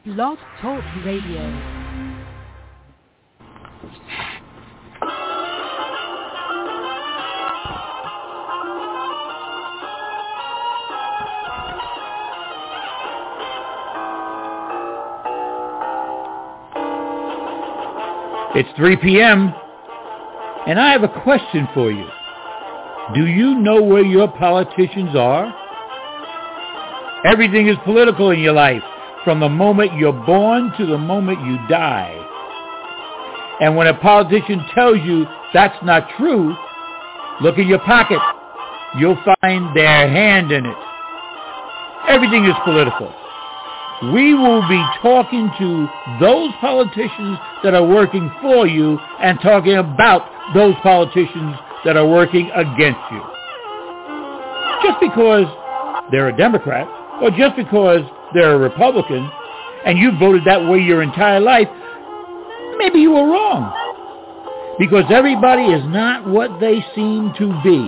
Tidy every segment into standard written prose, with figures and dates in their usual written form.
Blog Talk Radio. It's 3 p.m., and I have a question for you. Do you know where your politicians are? Everything is political in your life, from the moment you're born to the moment you die. And when a politician tells you that's not true, look in your pocket. You'll find their hand in it. Everything is political. We will be talking to those politicians that are working for you and talking about those politicians that are working against you. Just because they're a Democrat or just because they're a Republican and you voted that way your entire life, maybe you were wrong. Because everybody is not what they seem to be.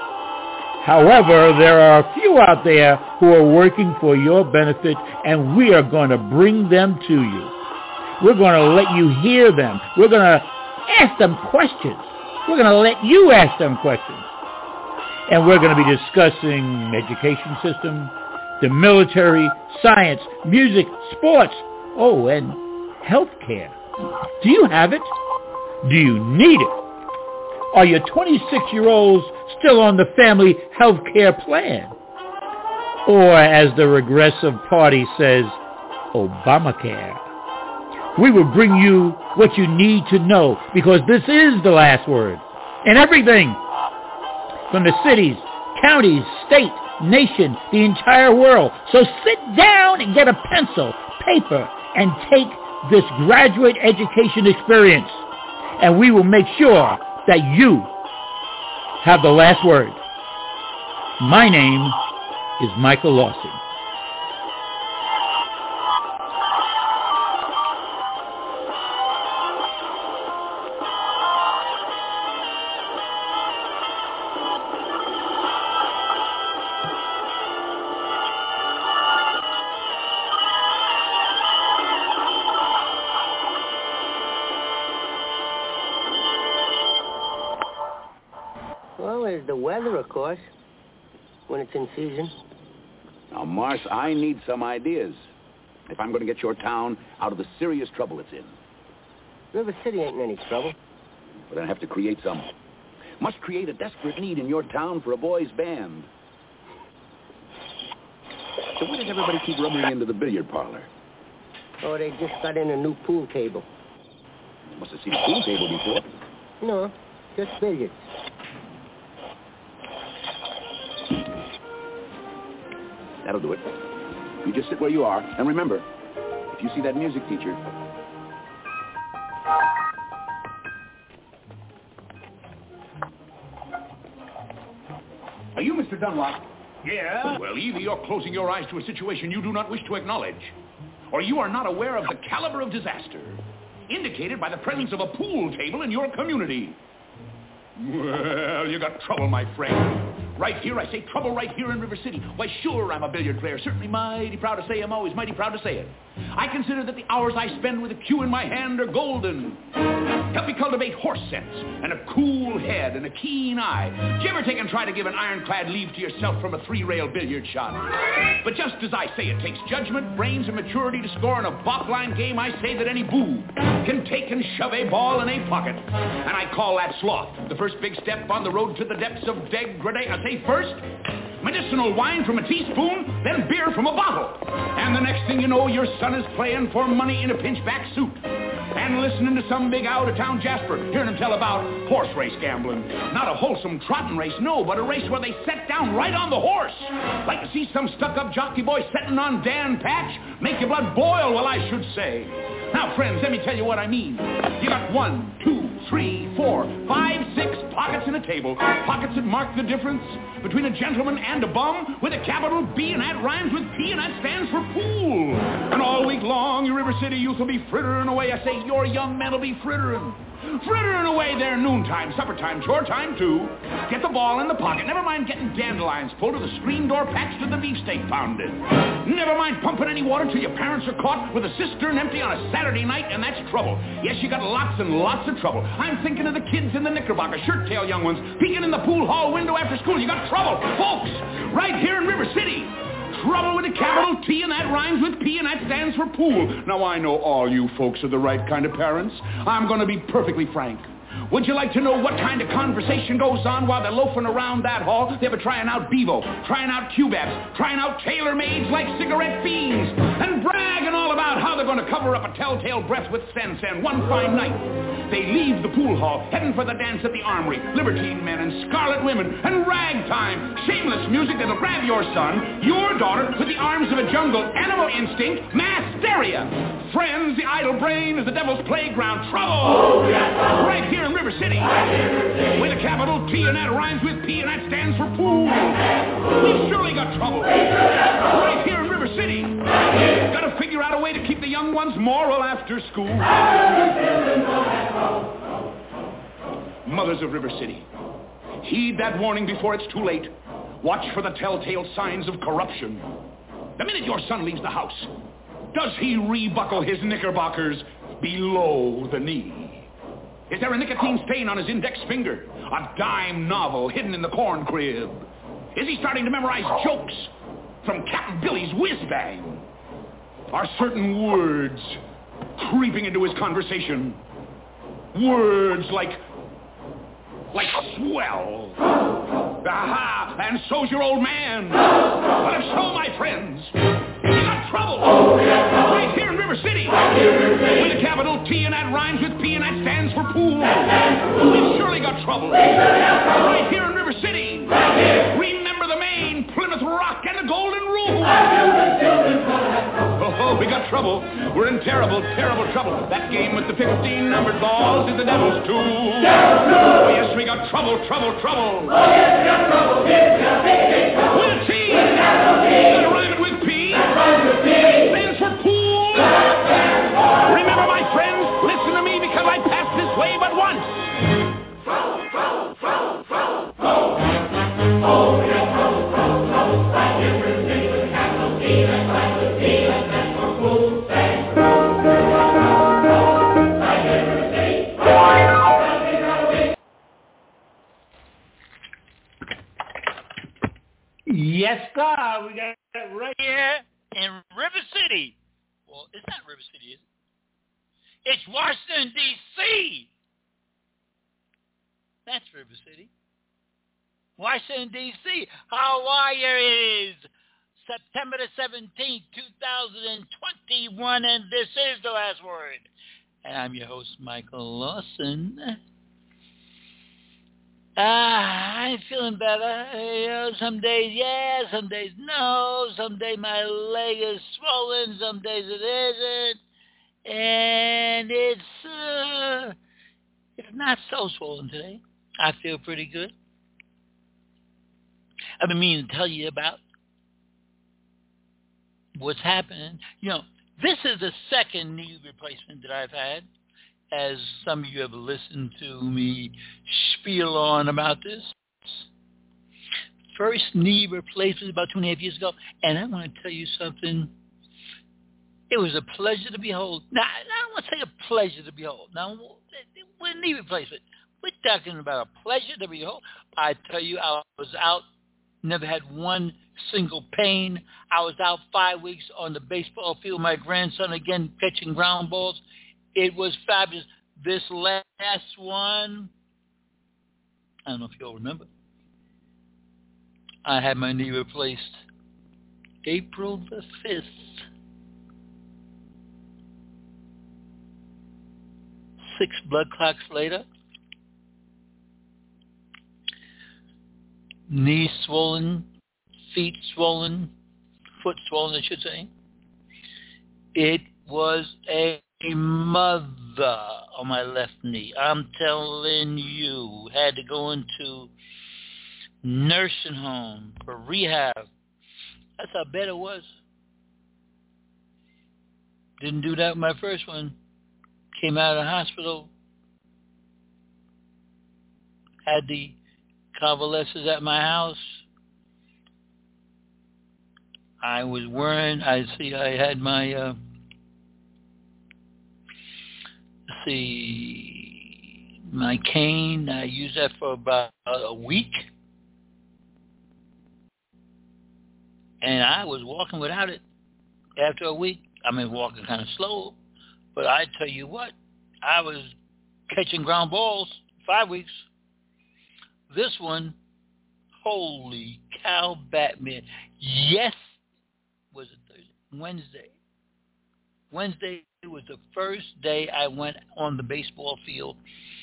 However, there are a few out there who are working for your benefit, and we are going to bring them to you. We're going to let you hear them. We're going to ask them questions. We're going to let you ask them questions. And we're going to be discussing education system, the military, science, music, sports, and healthcare. Do you have it? Do you need it? Are your 26-year-olds still on the family health care plan? Or, as the Regressive Party says, Obamacare. We will bring you what you need to know, because this is the last word. And everything from the cities, counties, state, nation, the entire world. So sit down and get a pencil, paper, and take this graduate education experience. And we will make sure that you have the last word. My name is Michael Lawson. Of course, when it's in season. Now, Marsh, I need some ideas if I'm going to get your town out of the serious trouble it's in. River City ain't in any trouble. But I have to create some. Must create a desperate need in your town for a boys' band. So why does everybody keep rubbing into the billiard parlor? Oh, they just got in a new pool table. You must have seen a pool table before. No, just billiards. That'll do it. You just sit where you are, and remember, if you see that music teacher... Are you Mr. Dunlop? Yeah? Well, either you're closing your eyes to a situation you do not wish to acknowledge, or you are not aware of the caliber of disaster indicated by the presence of a pool table in your community. Well, you got trouble, my friend. Right here, I say trouble right here in River City. Why, sure, I'm a billiard player. Certainly mighty proud to say I'm always mighty proud to say it. I consider that the hours I spend with a cue in my hand are golden. Help me cultivate horse sense and a cool head and a keen eye. Did you ever take and try to give an ironclad leave to yourself from a three-rail billiard shot? But just as I say it takes judgment, brains, and maturity to score in a bop-line game, I say that any boob can take and shove a ball in a pocket. And I call that sloth. The first big step on the road to the depths of degradation. I say first, medicinal wine from a teaspoon, then beer from a bottle. And the next thing you know, your son is playing for money in a pinchback suit. And listening to some big out-of-town Jasper, hearing him tell about horse race gambling. Not a wholesome trotting race, no, but a race where they set down right on the horse. Like to see some stuck-up jockey boy setting on Dan Patch? Make your blood boil, well, I should say. Now, friends, let me tell you what I mean. You got 1, 2, 3, 4, 5, 6 pockets in a table. Pockets that mark the difference between a gentleman and a bum with a capital B, and that rhymes with P, and that stands for pool. And all week long, long, your River City youth will be frittering away. I say your young men will be frittering away their noontime, supper time, chore time too. Get the ball in the pocket. Never mind getting dandelions pulled or the screen door patched or the beefsteak pounded. Never mind pumping any water till your parents are caught with a cistern empty on a Saturday night, and that's trouble. Yes, you got lots and lots of trouble. I'm thinking of the kids in the Knickerbocker, shirt-tail young ones, peeking in the pool hall window after school. You got trouble, folks, right here in River City. Trouble with a capital T, and that rhymes with P, and that stands for pool. Now, I know all you folks are the right kind of parents. I'm going to be perfectly frank. Would you like to know what kind of conversation goes on while they're loafing around that hall? They were trying out Bevo, trying out Q-Babs, trying out tailor-mades like cigarette fiends, and bragging all about how they're going to cover up a telltale breath with Sen one fine night. They leave the pool hall, heading for the dance at the Armory, libertine men and scarlet women, and ragtime, shameless music that'll grab your son, your daughter, with the arms of a jungle, animal instinct, mass hysteria. Friends, the idle brain is the devil's playground. Trouble! Oh, yes, right here in River City. With a capital T, and that rhymes with P, and that stands for pool. We've surely got trouble. Right here in River City. Got to figure out a way to keep the young ones moral after school. Mothers of River City, heed that warning before it's too late. Watch for the telltale signs of corruption. The minute your son leaves the house, does he rebuckle his knickerbockers below the knee? Is there a nicotine stain on his index finger? A dime novel hidden in the corn crib? Is he starting to memorize jokes from Captain Billy's whiz-bang? Are certain words creeping into his conversation? Words like swell. Aha, and so's your old man. But if so, my friends, you got trouble. Right here in River City. With a capital T, and that rhymes with P, and that stands for pool. We've surely got trouble. Right here in River City. Remember the Maine, Plymouth Rock, and the Golden Rule. Oh, we got trouble. We're in terrible, terrible trouble. That game with the 15 numbered balls is the devil's tool. Oh, yes, we got trouble, trouble, trouble. Oh, yes, we got trouble. With a T. And rhyming with P. It stands for pool. Remember, my friends, listen to me because I passed this way but once. Trouble, trouble, trouble, trouble, trouble. Oh, we got trouble, trouble, trouble. Right here in River City with a capital T. That's right with P. That stands for pool. Yes, sir. We got it right here in River City. Well, it's not River City, is it? It's Washington, D.C. That's River City. Washington, D.C. How are you? It is September the 17th, 2021, and this is The Last Word. And I'm your host, Michael Lawson. I'm feeling better. You know, some days, yeah, some days, no. Some days my leg is swollen, some days it isn't. And it's not so swollen today. I feel pretty good. I've been meaning to tell you about what's happening. You know, this is the second knee replacement that I've had. As some of you have listened to me spiel on about this. First knee replacement about 2.5 years ago, and I want to tell you something. It was a pleasure to behold. Now, I don't want to say a pleasure to behold. Now, with knee replacement, we're talking about a pleasure to behold. I tell you, I was out, never had one single pain. I was out 5 weeks on the baseball field. My grandson, again, pitching ground balls. It was fabulous. This last one, I don't know if you'll remember, I had my knee replaced April the 5th. 6 blood clots later. Knee swollen, feet swollen, foot swollen, I should say. It was a mother on my left knee. I'm telling you, had to go into nursing home for rehab. That's how bad it was. Didn't do that with my first one. Came out of the hospital. Had the convalescents at my house. I was wearing, I had my, my cane. I used that for about a week. And I was walking without it after a week. I mean, walking kind of slow. But I tell you what, I was catching ground balls 5 weeks. This one, holy cow, Batman. Yes, was it Thursday? Wednesday. Wednesday was the first day I went on the baseball field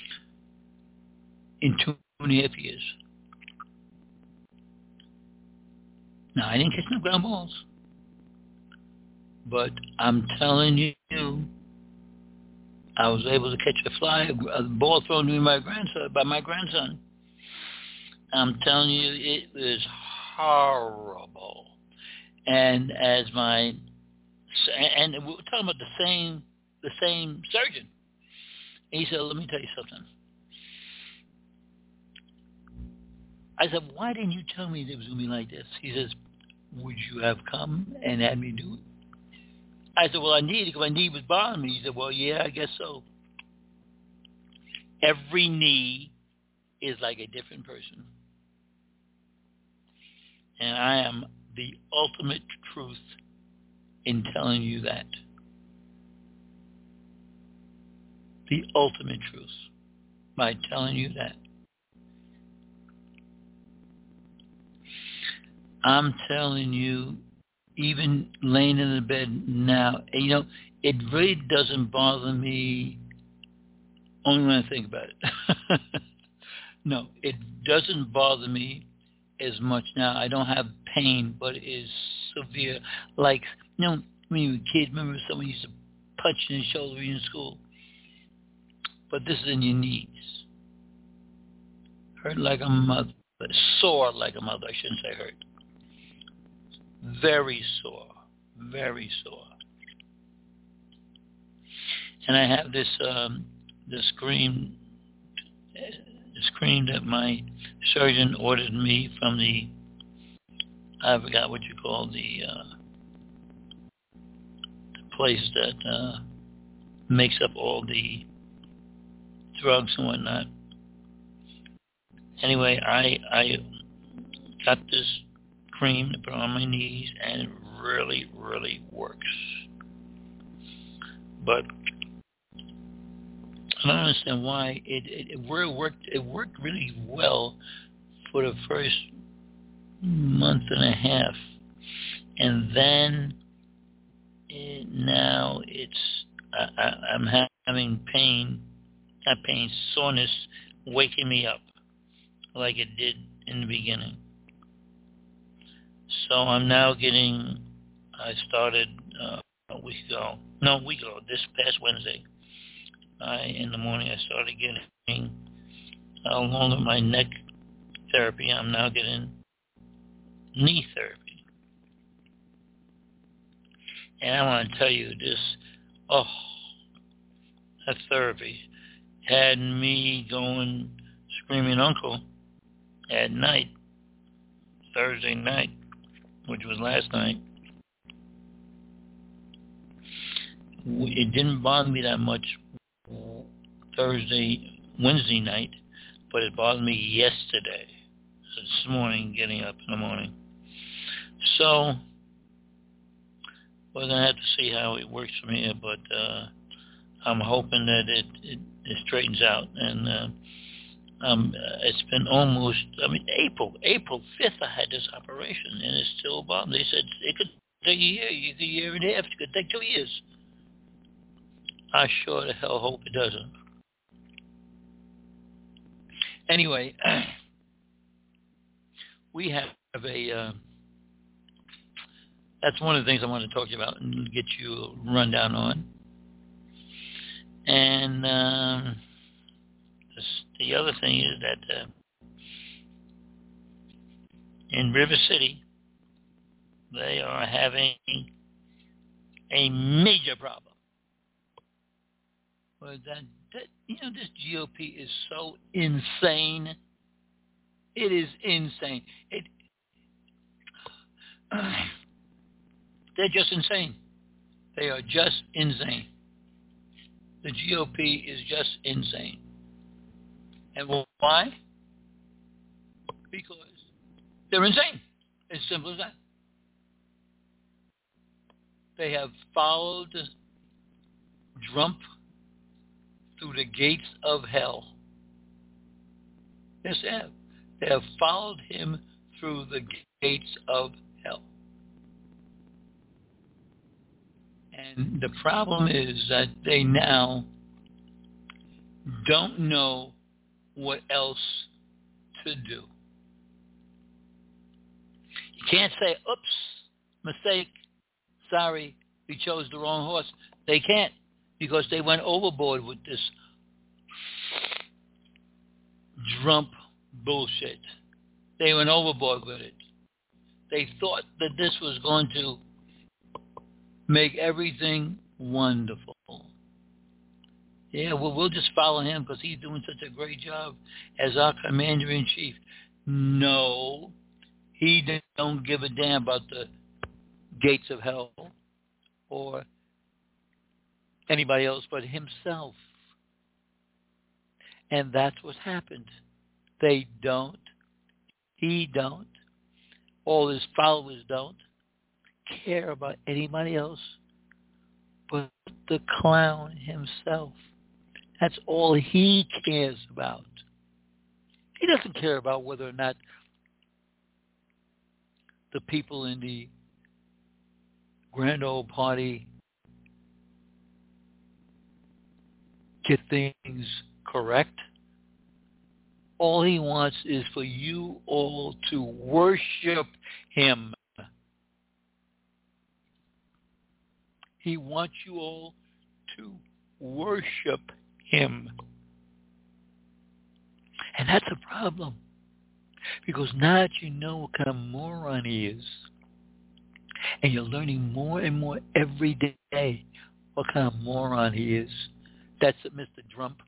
in 2.5 years. Now, I didn't catch no ground balls. But I'm telling you, I was able to catch a ball thrown to me by my grandson. I'm telling you, it was horrible. And and we were talking about the same surgeon. And he said, let me tell you something. I said, why didn't you tell me it was going to be like this? He says, would you have come and had me do it? I said, well, I need it because my knee was bothering me. He said, well, yeah, I guess so. Every knee is like a different person. And I am the ultimate truth in telling you that. The ultimate truth by telling you that. I'm telling you, even laying in the bed now, it really doesn't bother me only when I think about it. No, it doesn't bother me as much now. I don't have pain, but it is severe. Like, when you were a kid, remember someone used to punch you in the shoulder in school? But this is in your knees. Hurt like a mother. Sore like a mother. I shouldn't say hurt. Very sore. Very sore. And I have this cream that my surgeon ordered me from I forgot what you call the place that makes up all the drugs and whatnot. Anyway, I got this cream to put on my knees, and it really, really works. But I don't understand why it worked. It worked really well for the first month and a half, and then now I'm having soreness, waking me up like it did in the beginning. So I'm now I started a week ago, this past Wednesday. In the morning I started getting, along with my neck therapy, I'm now getting knee therapy. And I want to tell you that therapy had me going screaming uncle at night, Thursday night, which was last night. It didn't bother me that much Wednesday night, but it bothered me yesterday, this morning, getting up in the morning. So we're going to have to see how it works from here, but I'm hoping that it straightens out. And it's been almost, April 5th I had this operation, and it's still bothering me. They said it could take a year, a year and a half, it could take 2 years. I sure the hell hope it doesn't. Anyway, we have that's one of the things I want to talk to you about and get you a rundown on. And the other thing is that in River City, they are having A major problem. But this GOP is so insane. It is insane. They're just insane. They are just insane. The GOP is just insane. And why? Because they're insane. As simple as that. They have followed Trump through the gates of hell. Yes, they have. They have followed him through the gates of hell. And the problem is that they now don't know what else to do. You can't say, oops, mistake, sorry, we chose the wrong horse. They can't, because they went overboard with this Trump bullshit. They went overboard with it. They thought that this was going to make everything wonderful. Yeah, well, we'll just follow him because he's doing such a great job as our commander-in-chief. No, he don't give a damn about the gates of hell or anybody else but himself. And that's what's happened. They don't. He don't. All his followers don't care about anybody else but the clown himself. That's all he cares about. He doesn't care about whether or not the people in the grand old party get things correct. All he wants is for you all to worship him. He wants you all to worship him. And that's a problem. Because now that you know what kind of moron he is, and you're learning more and more every day what kind of moron he is, that's it, Mr. Trump.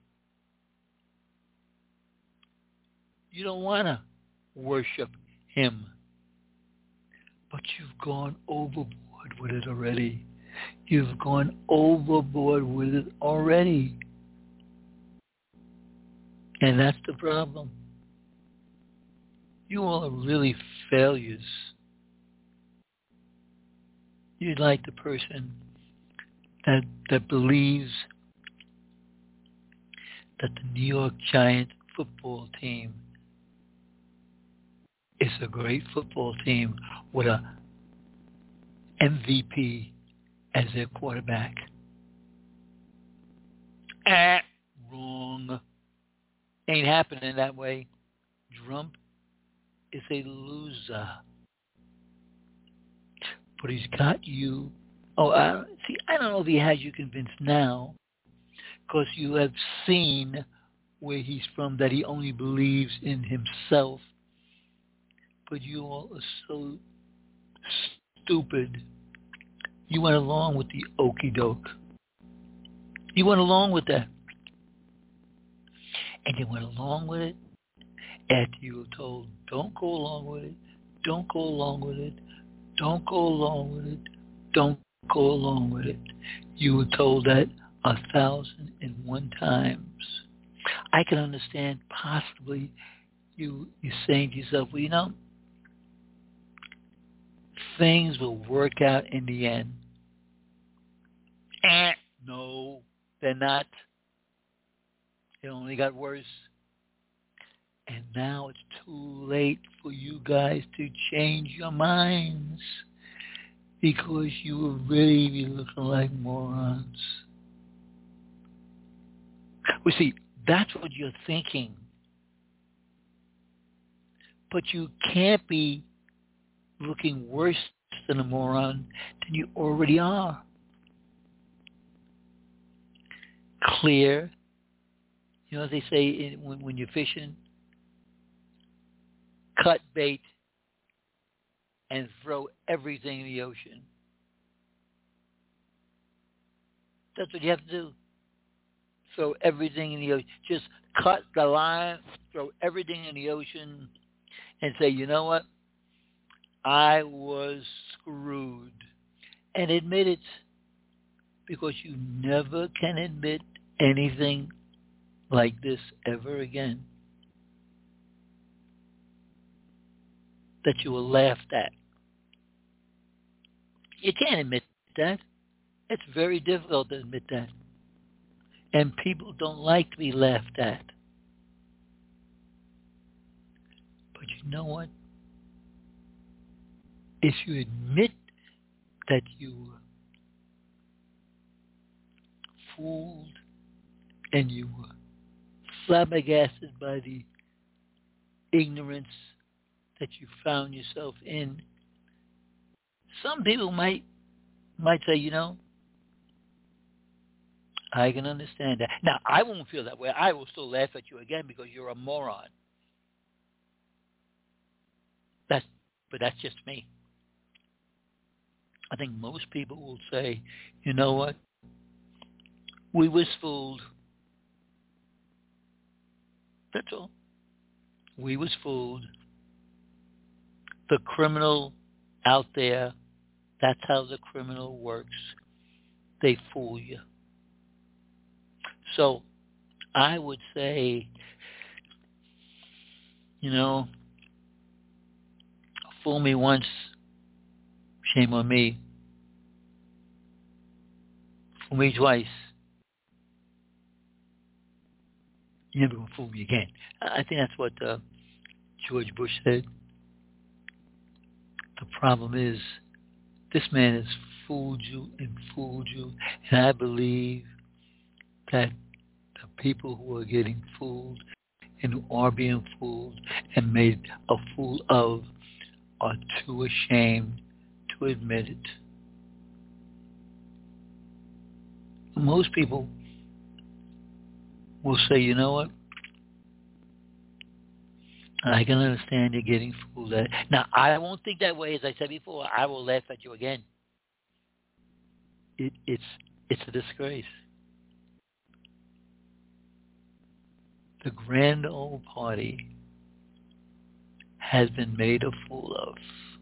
You don't want to worship him. But you've gone overboard with it already. You've gone overboard with it already. And that's the problem. You all are really failures. You're like the person that believes that the New York Giants football team is a great football team with a MVP as their quarterback. Wrong. Ain't happening that way. Trump is a loser. But he's got you. I don't know if he has you convinced now, because you have seen where he's from, that he only believes in himself. But you all are so stupid. You went along with the okie doke. You went along with that. And you went along with it after you were told, don't go along with it, don't go along with it, don't go along with it, don't go along with it. You were told that 1,001 times. I can understand possibly you saying to yourself, well, things will work out in the end. No, they're not. It only got worse. And now it's too late for you guys to change your minds, because you will really be looking like morons. Well, see, that's what you're thinking. But you can't be looking worse than a moron than you already are. Clear. You know, as they say when you're fishing, cut bait and throw everything in the ocean. That's what you have to do. Throw everything in the ocean. Just cut the line, throw everything in the ocean, and say, you know what? I was screwed. And admit it, because you never can admit anything like this ever again that you were laughed at. You can't admit that. It's very difficult to admit that. And people don't like to be laughed at. But you know what? If you admit that you were fooled and you were flabbergasted by the ignorance that you found yourself in, some people might say, you know, I can understand that. Now, I won't feel that way. I will still laugh at you again because you're a moron. But that's just me. I think most people will say, you know what? We was fooled. That's all. We was fooled. The criminal out there, that's how the criminal works. They fool you. So I would say, you know, fool me once, shame on me. Fool me twice, you're never going to fool me again. I think that's what George Bush said. The problem is, this man has fooled you and fooled you, and I believe that the people who are getting fooled and who are being fooled and made a fool of are too ashamed to admit it. Most people will say, you know what? I can understand you're getting fooled at. Now, I won't think that way. As I said before, I will laugh at you again. It's a disgrace. The grand old party has been made a fool of.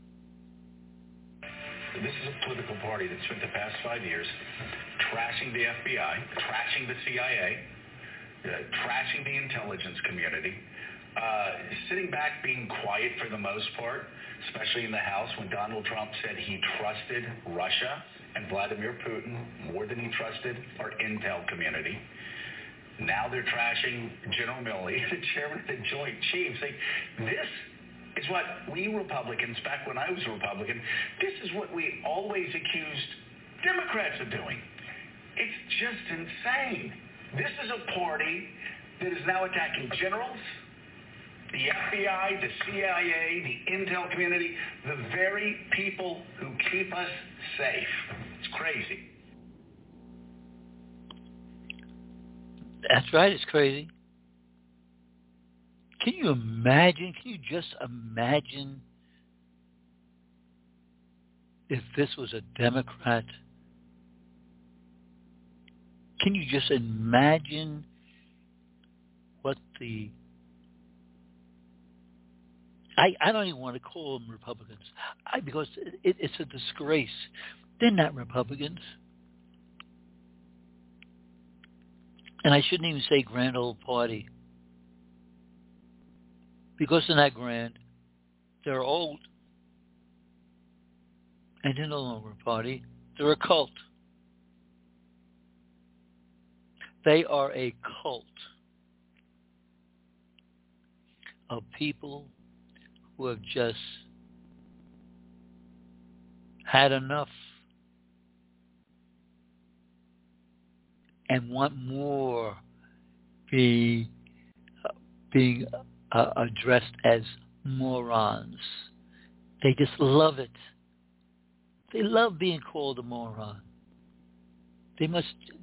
This is a political party that spent the past 5 years trashing the FBI, trashing the CIA, trashing the intelligence community, sitting back being quiet for the most part, especially in the House when Donald Trump said he trusted Russia and Vladimir Putin more than he trusted our intel community. Now they're trashing General Milley, the chairman of the Joint Chiefs. This is what we Republicans, back when I was a Republican, this is what we always accused Democrats of doing. It's just insane. This is a party that is now attacking generals, the FBI, the CIA, the intel community, the very people who keep us safe. It's crazy. That's right, it's crazy. Can you imagine, can you just imagine if this was a Democrat? Can you just imagine what the... I don't even want to call them Republicans because it's a disgrace. They're not Republicans. And I shouldn't even say grand old party. Because they're not grand. They're old. And they're no longer a party. They're a cult. They are a cult of people who have just had enough and want more being addressed as morons. They just love it. They love being called a moron. They ate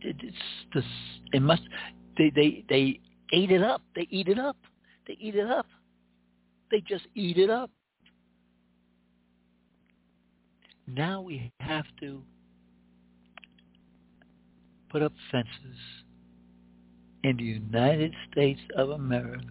it up. They eat it up. They eat it up. They just eat it up. Now we have to put up fences in the United States of America.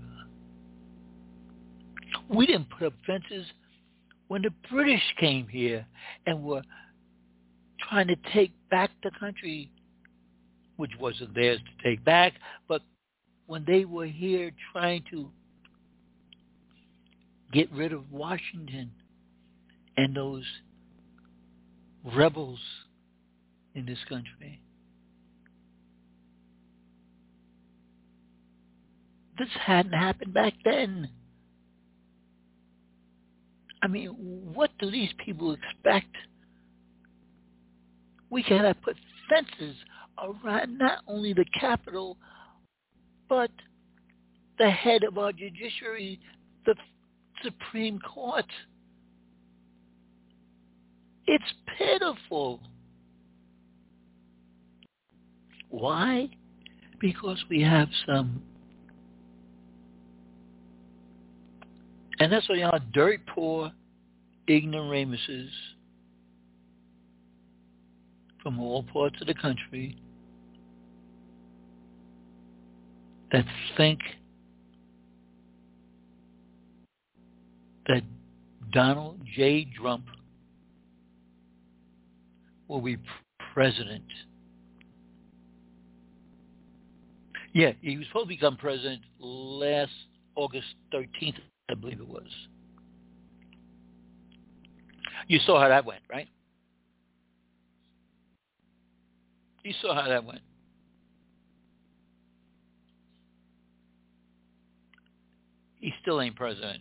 We didn't put up fences when the British came here and were trying to take back the country, which wasn't theirs to take back, but when they were here trying to get rid of Washington and those rebels in this country. This hadn't happened back then. I mean, what do these people expect? We cannot put fences around not only the Capitol, but the head of our judiciary, the Supreme Court. It's pitiful. Why? Because we have some, and that's what y'all dirt poor ignoramuses from all parts of the country that think that Donald J. Trump will be president. Yeah, he was supposed to become president last August 13th, I believe it was. You saw how that went, right? You saw how that went. He still ain't president.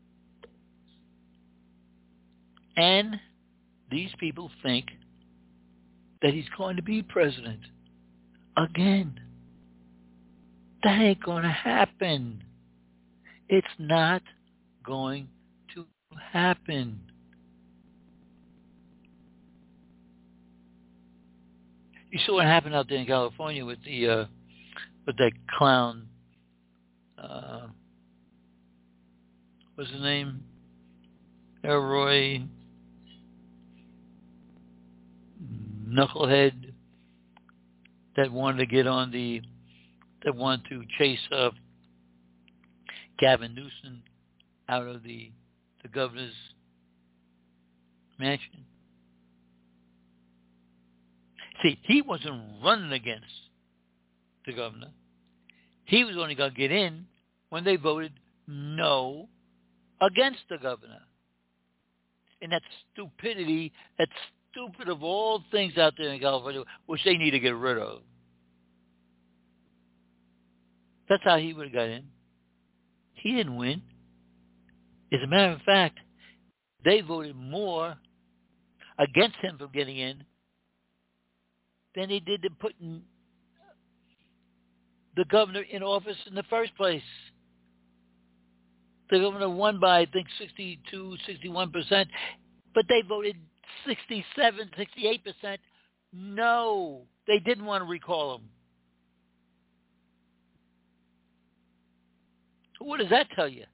And these people think that he's going to be president again. That ain't going to happen. It's not going to happen. You saw what happened out there in California with the with that clown. What's his name? Elroy knucklehead that wanted to get on that wanted to chase Gavin Newsom out of the governor's mansion. See, he wasn't running against the governor. He was only going to get in when they voted no against the governor. And that stupidity, that stupid of all things out there in California, which they need to get rid of. That's how he would have got in. He didn't win. As a matter of fact, they voted more against him from getting in than they did to putting the governor in office in the first place. The governor won by, I think, 62, 61%, but they voted 67, 68%. No, they didn't want to recall him. So what does that tell you?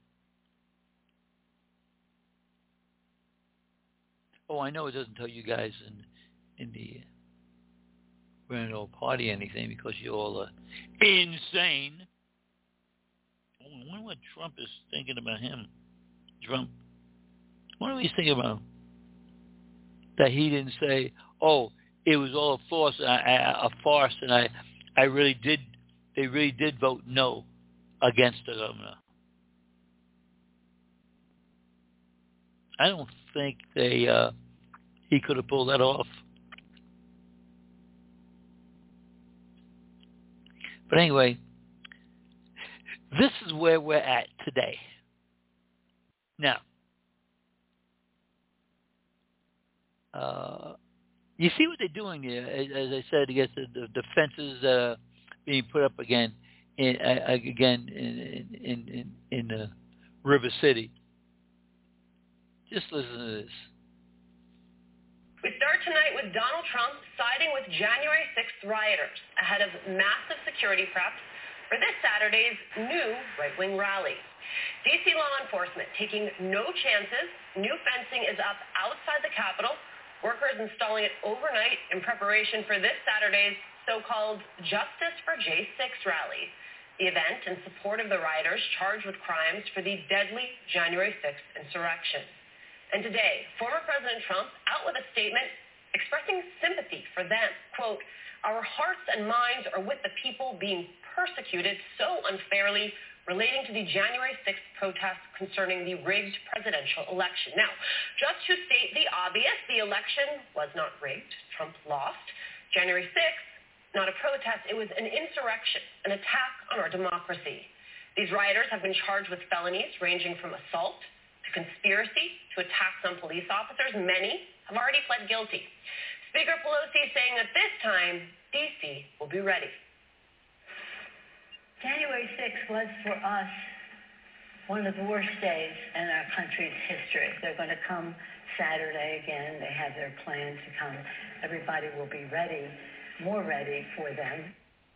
Oh, I know it doesn't tell you guys in the Grand Old Party anything because you all are insane. I wonder what Trump is thinking about him. Trump. What do we think about him? That he didn't say, "Oh, it was all a farce," and I really did. They really did vote no against the governor. I don't think he could have pulled that off. But anyway, this is where we're at today. Now, you see what they're doing here. As I said, I guess the fences that are being put up again in River City. Just listen to this. We start tonight with Donald Trump siding with January 6th rioters ahead of massive security prep for this Saturday's new right-wing rally. D.C. law enforcement taking no chances. New fencing is up outside the Capitol. Workers installing it overnight in preparation for this Saturday's so-called Justice for J6 rally, the event in support of the rioters charged with crimes for the deadly January 6th insurrection. And today, former President Trump out with a statement expressing sympathy for them. Quote, "Our hearts and minds are with the people being persecuted so unfairly relating to the January 6th protests concerning the rigged presidential election." Now, just to state the obvious, the election was not rigged. Trump lost. January 6th, not a protest. It was an insurrection, an attack on our democracy. These rioters have been charged with felonies ranging from assault to conspiracy to attacks on police officers. Many have already pled guilty. Speaker Pelosi saying that this time, D.C. will be ready. January 6th was for us one of the worst days in our country's history. They're going to come Saturday again. They have their plans to come. Everybody will be ready, more ready for them.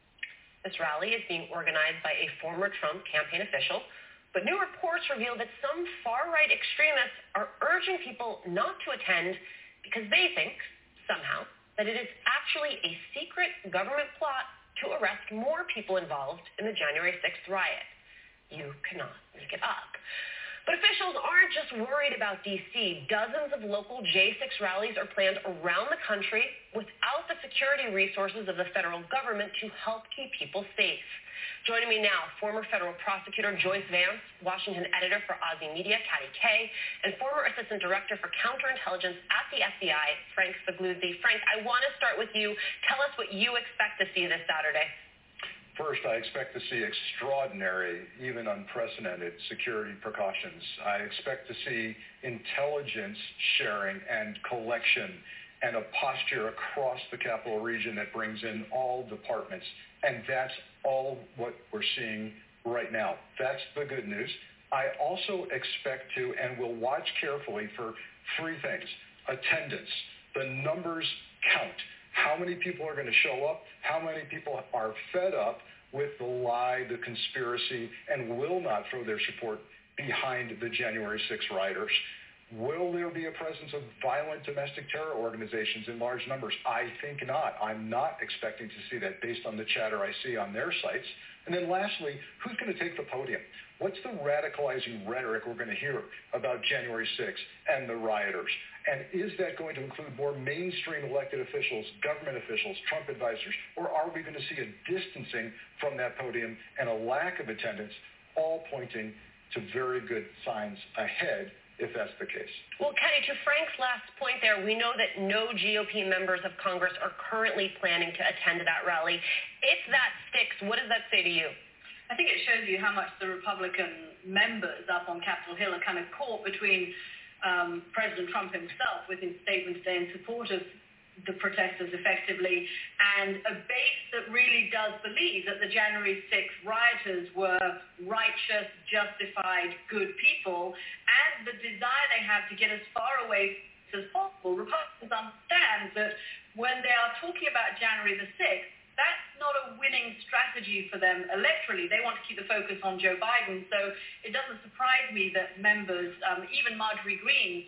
This rally is being organized by a former Trump campaign official, but new reports reveal that some far-right extremists are urging people not to attend because they think, somehow, that it is actually a secret government plot to arrest more people involved in the January 6th riot. You cannot make it up. But officials aren't just worried about D.C. Dozens of local J6 rallies are planned around the country without the security resources of the federal government to help keep people safe. Joining me now, former federal prosecutor Joyce Vance, Washington editor for Aussie Media, Katty Kay, and former assistant director for counterintelligence at the FBI, Frank Figliuzzi. Frank, I want to start with you. Tell us what you expect to see this Saturday. First, I expect to see extraordinary, even unprecedented security precautions. I expect to see intelligence sharing and collection and a posture across the Capitol region that brings in all departments. And that's all what we're seeing right now. That's the good news. I also expect to and will watch carefully for three things. Attendance. The numbers count. How many people are going to show up? How many people are fed up with the lie, the conspiracy, and will not throw their support behind the January 6th rioters? Will there be a presence of violent domestic terror organizations in large numbers? I think not. I'm not expecting to see that based on the chatter I see on their sites. And then lastly, who's going to take the podium? What's the radicalizing rhetoric we're going to hear about January 6th and the rioters? And is that going to include more mainstream elected officials, government officials, Trump advisors, or are we going to see a distancing from that podium and a lack of attendance, all pointing to very good signs ahead if that's the case? Well, Katty, to Frank's last point there, we know that no GOP members of Congress are currently planning to attend that rally. If that sticks, what does that say to you? I think it shows you how much the Republican members up on Capitol Hill are kind of caught between President Trump himself with his statement today in support of the protesters effectively, and a base that really does believe that the January 6th rioters were righteous, justified, good people, and the desire they have to get as far away as possible. Republicans understand that when they are talking about January the 6th, that's not a winning strategy for them electorally. They want to keep the focus on Joe Biden. So it doesn't surprise me that members, even Marjorie Greene,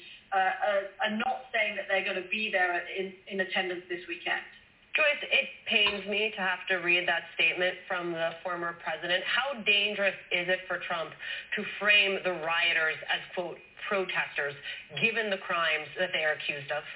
are not saying that they're going to be there in attendance this weekend. Joyce, it pains me to have to read that statement from the former president. How dangerous is it for Trump to frame the rioters as, quote, protesters, given the crimes that they are accused of?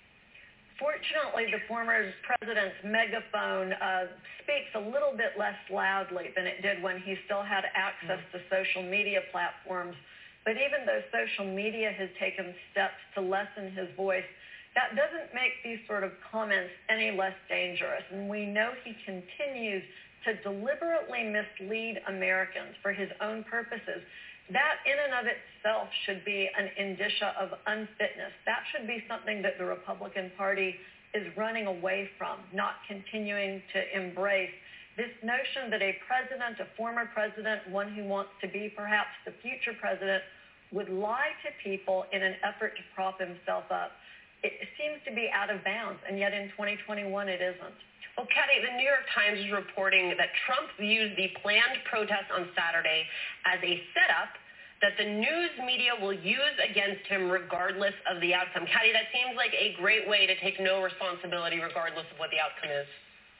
Fortunately, the former president's megaphone speaks a little bit less loudly than it did when he still had access to social media platforms. But even though social media has taken steps to lessen his voice, that doesn't make these sort of comments any less dangerous. And we know he continues to deliberately mislead Americans for his own purposes. That in and of itself should be an indicia of unfitness. That should be something that the Republican Party is running away from, not continuing to embrace. This notion that a president, a former president, one who wants to be perhaps the future president, would lie to people in an effort to prop himself up, it seems to be out of bounds, and yet in 2021 it isn't. Well, Katty, the New York Times is reporting that Trump views the planned protest on Saturday as a setup that the news media will use against him regardless of the outcome. Katty, that seems like a great way to take no responsibility regardless of what the outcome is.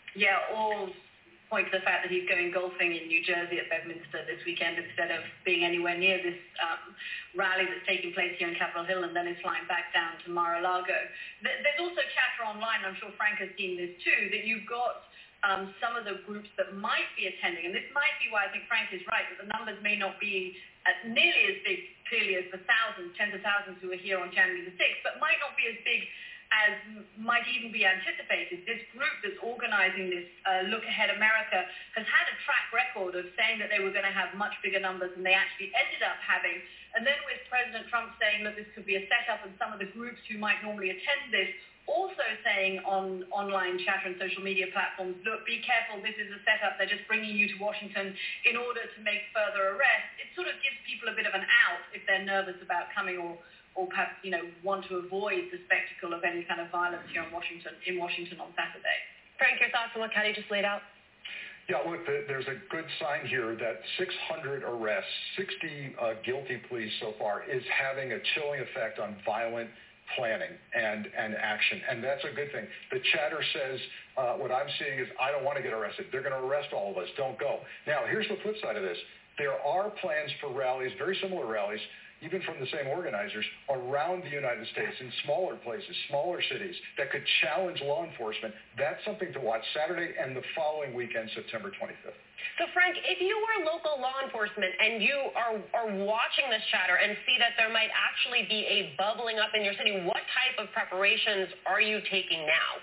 Yeah, all point to the fact that he's going golfing in New Jersey at Bedminster this weekend instead of being anywhere near this rally that's taking place here in Capitol Hill and then is flying back down to Mar-a-Lago. There's also chatter online, I'm sure Frank has seen this too, that you've got some of the groups that might be attending, and this might be why I think Frank is right, that the numbers may not be nearly as big, clearly, as the thousands, tens of thousands who were here on January the 6th, but might not be as big as might even be anticipated. This group that's organizing this Look Ahead America has had a track record of saying that they were going to have much bigger numbers than they actually ended up having. And then with President Trump saying that this could be a setup, and some of the groups who might normally attend this also saying on online chatter and social media platforms, look, be careful, this is a setup, they're just bringing you to Washington in order to make further arrests. It sort of gives people a bit of an out if they're nervous about coming or perhaps, want to avoid the spectacle of any kind of violence here in Washington on Saturday. Frank, your thoughts on what Kelly just laid out? Yeah, look, there's a good sign here that 600 arrests, 60 guilty pleas so far is having a chilling effect on violent planning and action, and that's a good thing. The chatter says what I'm seeing is I don't want to get arrested. They're going to arrest all of us. Don't go. Now, here's the flip side of this. There are plans for rallies, very similar rallies, even from the same organizers, around the United States in smaller places, smaller cities, that could challenge law enforcement. That's something to watch Saturday and the following weekend, September 25th. So, Frank, if you were local law enforcement and you are watching this chatter and see that there might actually be a bubbling up in your city, what type of preparations are you taking now?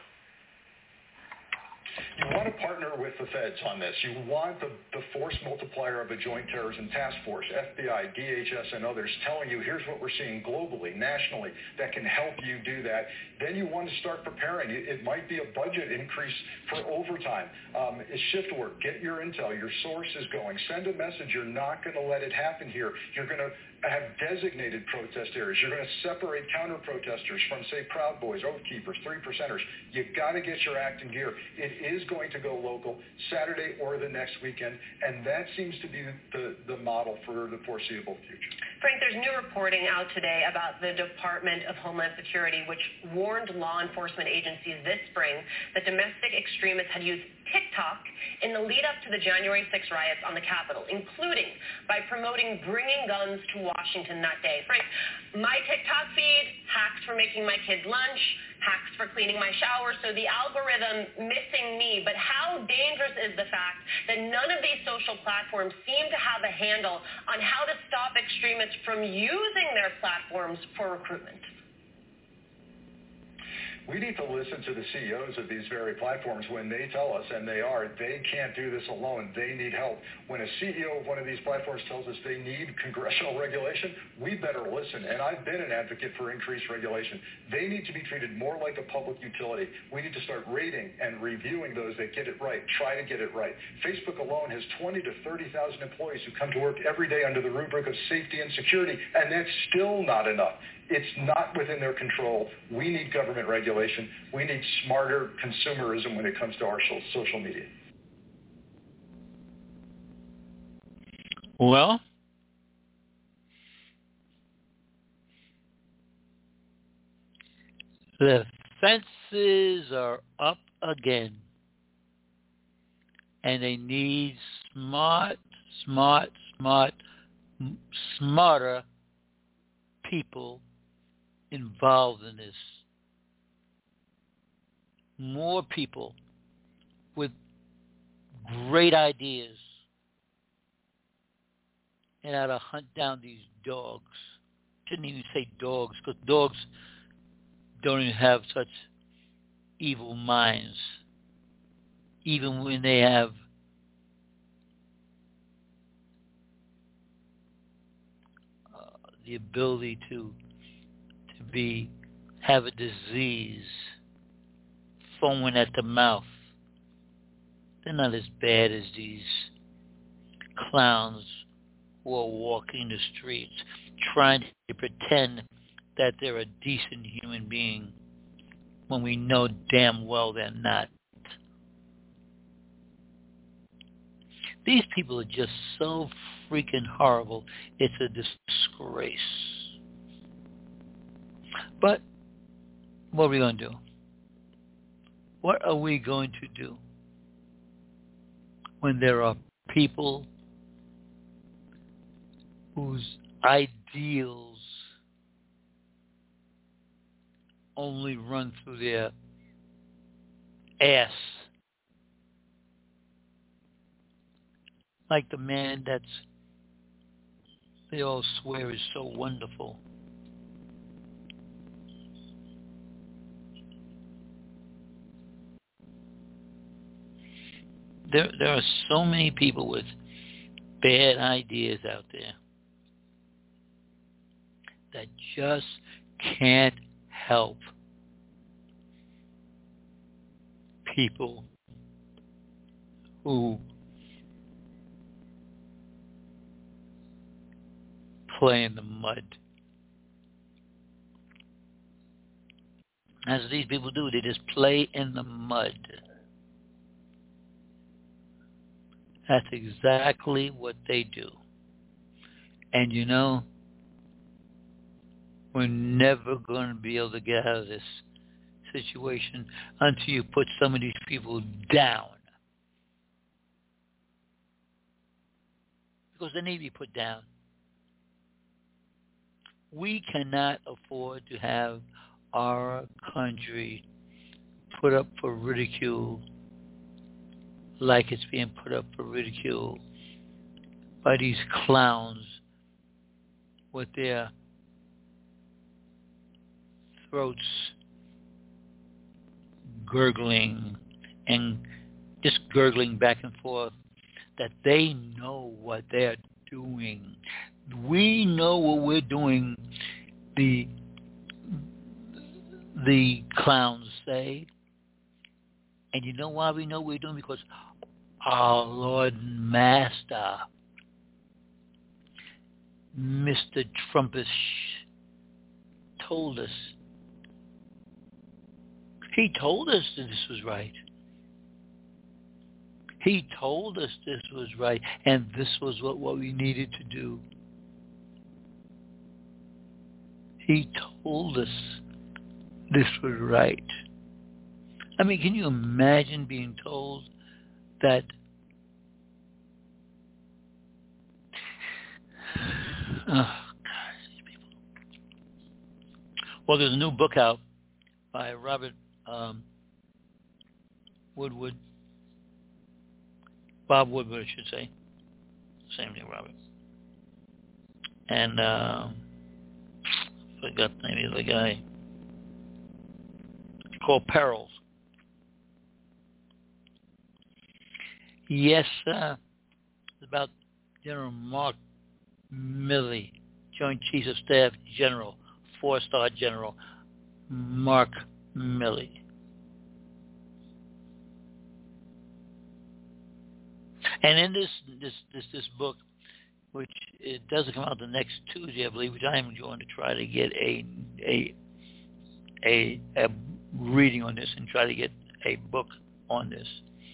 You want to partner with the feds on this. You want the force multiplier of a joint terrorism task force, FBI, DHS, and others telling you, here's what we're seeing globally, nationally, that can help you do that. Then you want to start preparing. It might be a budget increase for overtime. It's shift work. Get your intel, your sources going. Send a message. You're not going to let it happen here. You're going to have designated protest areas. You're going to separate counter-protesters from, say, Proud Boys, Oath Keepers, 3%ers. You've got to get your act in gear. It is going to go local Saturday or the next weekend, and that seems to be the model for the foreseeable future. Frank, there's new reporting out today about the Department of Homeland Security, which warned law enforcement agencies this spring that domestic extremists had used TikTok in the lead up to the January 6 riots on the Capitol, including by promoting bringing guns to Washington that day. Frank, my TikTok feed, hacks for making my kids lunch, hacks for cleaning my shower, so the algorithm missing me. But how dangerous is the fact that none of these social platforms seem to have a handle on how to stop extremists from using their platforms for recruitment? We need to listen to the CEOs of these very platforms when they tell us, and they can't do this alone. They need help. When a CEO of one of these platforms tells us they need congressional regulation, we better listen. And I've been an advocate for increased regulation. They need to be treated more like a public utility. We need to start rating and reviewing those that get it right, try to get it right. Facebook alone has 20,000 to 30,000 employees who come to work every day under the rubric of safety and security, and that's still not enough. It's not within their control. We need government regulation. We need smarter consumerism when it comes to our social media. Well, the fences are up again, and they need smarter people involved in this. More people with great ideas and how to hunt down these dogs. Shouldn't even say dogs, because dogs don't even have such evil minds, even when they have the ability to have a disease foaming at the mouth. They're not as bad as these clowns who are walking the streets trying to pretend that they're a decent human being when we know damn well they're not. These people are just so freaking horrible. It's a disgrace. But what are we going to do? What are we going to do? when there are people whose ideals only run through their ass, like the man they all swear is so wonderful. There are so many people with bad ideas out there that just can't help people who play in the mud. As these people do, they just play in the mud. That's exactly what they do. And you know, we're never going to be able to get out of this situation until you put some of these people down. Because they need to be put down. We cannot afford to have our country put up for ridicule like it's being put up for ridicule by these clowns with their throats gurgling and just gurgling back and forth, that they know what they're doing. We know what we're doing, the clowns say. And you know why we know what we're doing? Because our Lord and Master, Mr. Trumpish, told us. He told us that this was right. He told us this was right, and this was what we needed to do. He told us this was right. I mean, can you imagine being told that these people. Well, there's a new book out by Robert Woodward. Bob Woodward, I should say. Same name, Robert. And forgot the name of the guy. It's called Perils. Yes, it's about General Mark Milley, Joint Chiefs of Staff General, 4-star General Mark Milley. And in this book, which it doesn't come out the next Tuesday, I believe, which I am going to try to get a reading on this and try to get a book on this.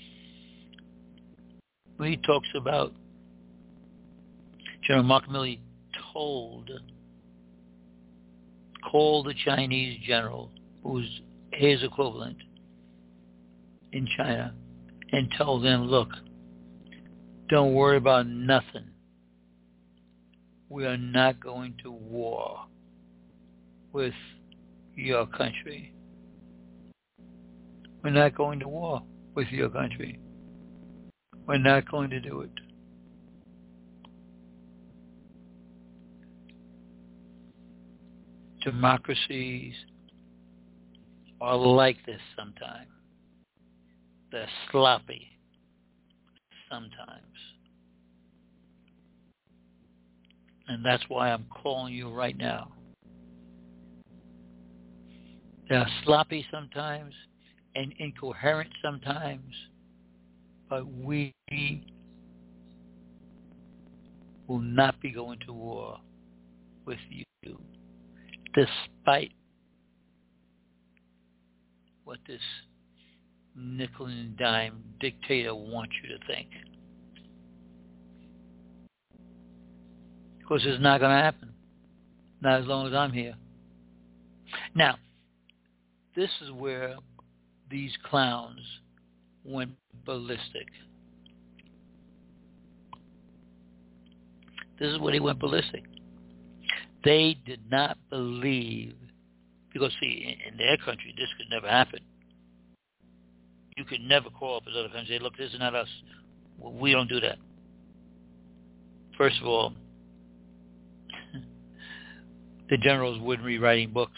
When he talks about General Mark Milley called the Chinese general, who's his equivalent in China, and told them, look, don't worry about nothing. We are not going to war with your country. We're not going to war with your country. We're not going to do it. Democracies are like this sometimes. They're sloppy sometimes. And that's why I'm calling you right now. They're sloppy sometimes and incoherent sometimes, but we will not be going to war with you, despite what this nickel and dime dictator wants you to think. Because it's not going to happen. Not as long as I'm here. Now, this is where these clowns went ballistic. This is where they went ballistic. They did not believe, because, see, in their country, this could never happen. You could never call up another country and say, look, this is not us. We don't do that. First of all, the generals wouldn't be writing books.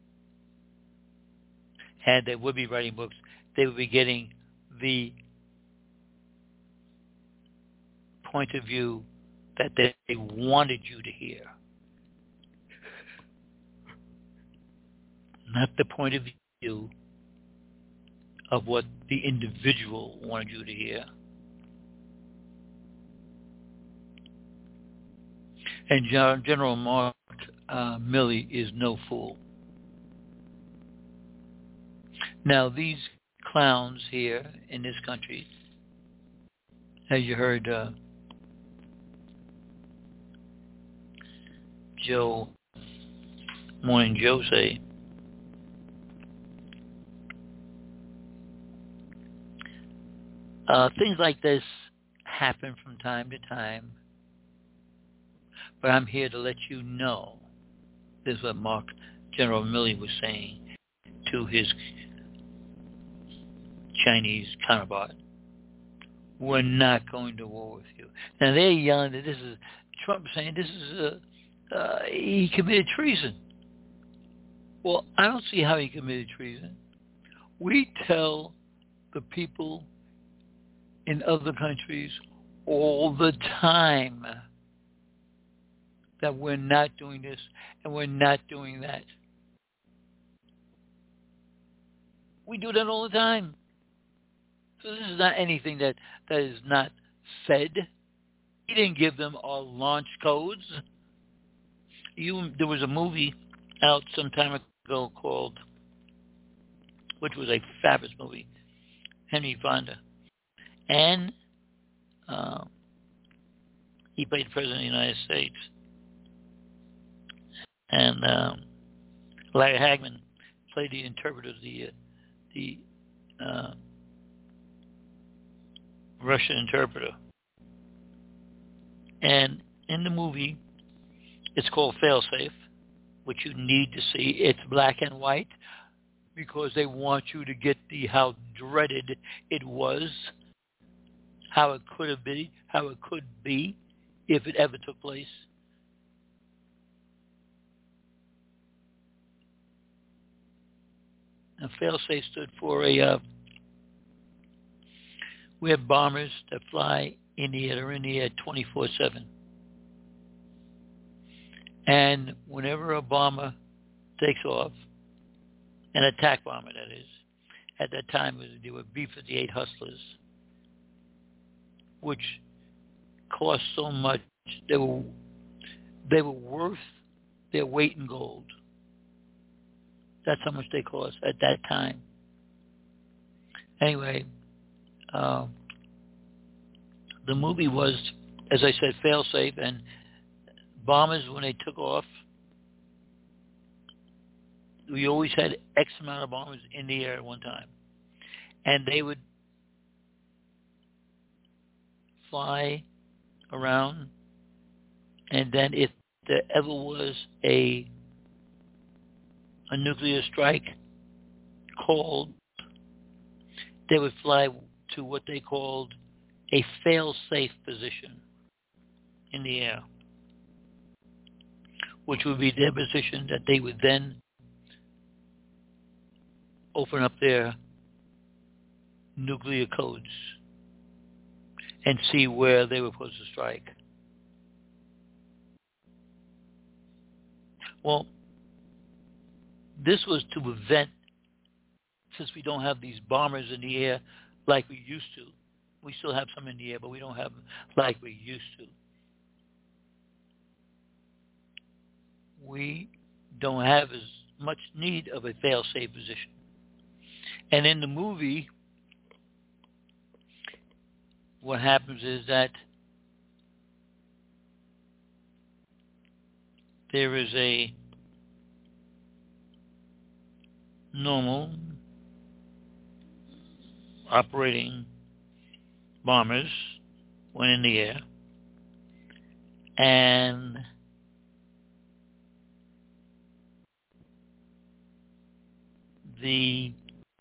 And they would be writing books. They would be getting the point of view that they wanted you to hear. Not the point of view of what the individual wanted you to hear. And General Mark Milley is no fool. Now, these clowns here in this country, as you heard Morning Joe say, things like this happen from time to time, but I'm here to let you know, this is what General Milley was saying to his Chinese counterpart. We're not going to war with you. Now they're yelling that this is Trump saying this is he committed treason. Well, I don't see how he committed treason. We tell the people in other countries all the time that we're not doing this and we're not doing that. We do that all the time. So this is not anything that is not said. He didn't give them our launch codes. There was a movie out some time ago called, which was a fabulous movie, Henry Fonda. And he played the President of the United States. And Larry Hagman played the interpreter, the Russian interpreter. And in the movie, it's called Failsafe, which you need to see. It's black and white because they want you to get how dreaded it was, how it could have been, how it could be if it ever took place. And Failsafe stood for we have bombers that fly in the air, they're in the air 24/7. And whenever a bomber takes off, an attack bomber that is, at that time they were B-58 Hustlers, which cost so much, they were worth their weight in gold. That's how much they cost at that time. Anyway, the movie was, as I said, Failsafe, and bombers, when they took off, we always had X amount of bombers in the air at one time. And they would fly around, and then if there ever was a nuclear strike called, they would fly to what they called a fail-safe position in the air, which would be their position that they would then open up their nuclear codes and see where they were supposed to strike. Well, this was to prevent, since we don't have these bombers in the air like we used to. We still have some in the air, but we don't have them like we used to. We don't have as much need of a fail-safe position. And in the movie, what happens is that there is a normal operating bombers went in the air, And the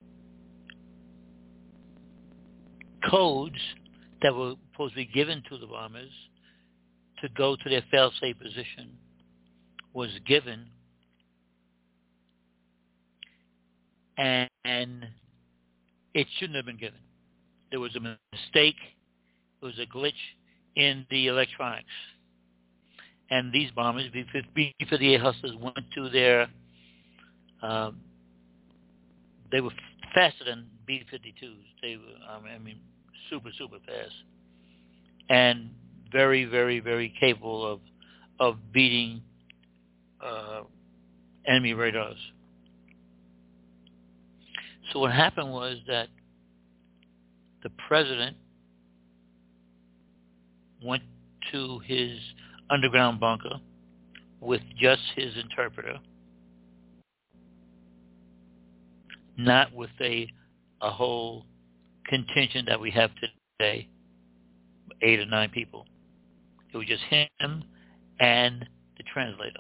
codes that were supposed to be given to the bombers to go to their fail-safe position was given, and it shouldn't have been given. There was a mistake. It was a glitch in the electronics. And these bombers, B-58 Hustlers, went to their... they were faster than B-52s. They were, super, super fast. And very, very, very capable of beating enemy radars. So what happened was that the president went to his underground bunker with just his interpreter, not with a whole contingent that we have today, 8 or 9 people. It was just him and the translator.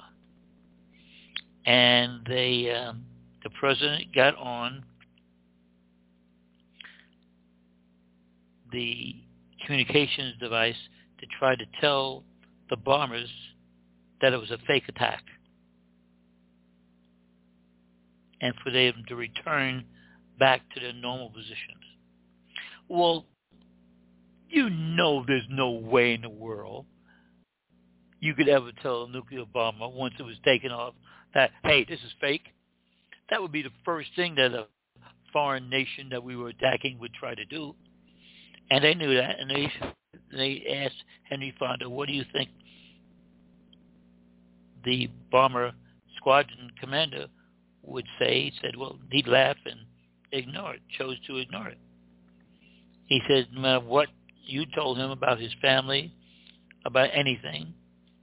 And the president got on the communications device to try to tell the bombers that it was a fake attack and for them to return back to their normal positions. Well, you know there's no way in the world you could ever tell a nuclear bomber once it was taken off that, hey, this is fake. That would be the first thing that a foreign nation that we were attacking would try to do. And they knew that, and they asked Henry Fonda, what do you think the bomber squadron commander would say? He said, well, he'd laugh and ignore it, chose to ignore it. He said, no matter what you told him about his family, about anything,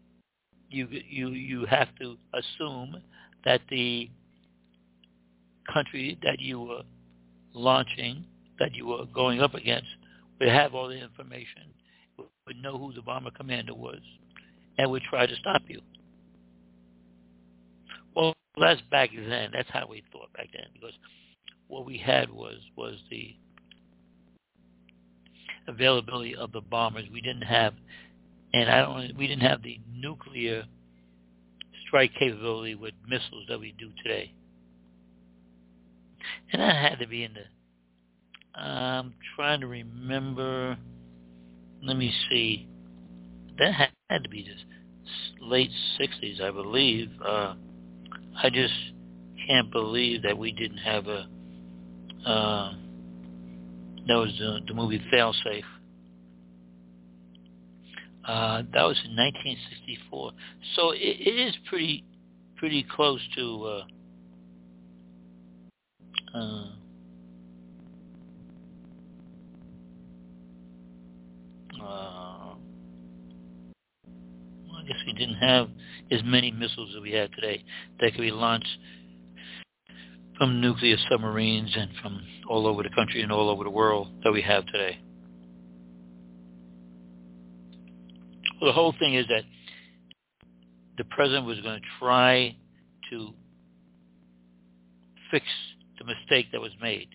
you have to assume that the country that you were launching, that you were going up against, would have all the information, would know who the bomber commander was, and would try to stop you. Well, that's back then. That's how we thought back then, because what we had was the availability of the bombers. We didn't have, we didn't have the nuclear strike capability with missiles that we do today. And that had to be in the, I'm trying to remember, let me see, that had to be the late 60s, I believe. I just can't believe that we didn't have that was the movie Failsafe. That was in 1964. So it is pretty close to I guess we didn't have as many missiles as we have today that could be launched from nuclear submarines and from all over the country and all over the world that we have today. Well, the whole thing is that the president was going to try to fix the mistake that was made.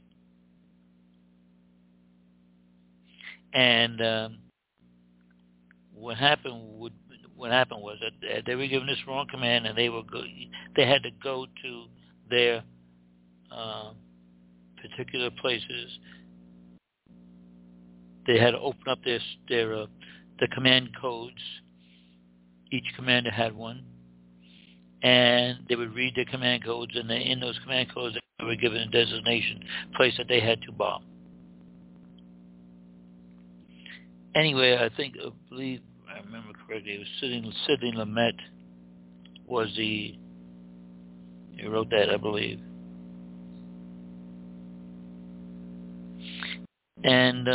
And what happened was that they were given this wrong command, and they had to go to their particular places. They had to open up the command codes. Each commander had one, and they would read their command codes, and in those command codes they were given a designation place that they had to bomb. Anyway, I believe I remember correctly, it was Sidney Lumet was he wrote that, I believe. And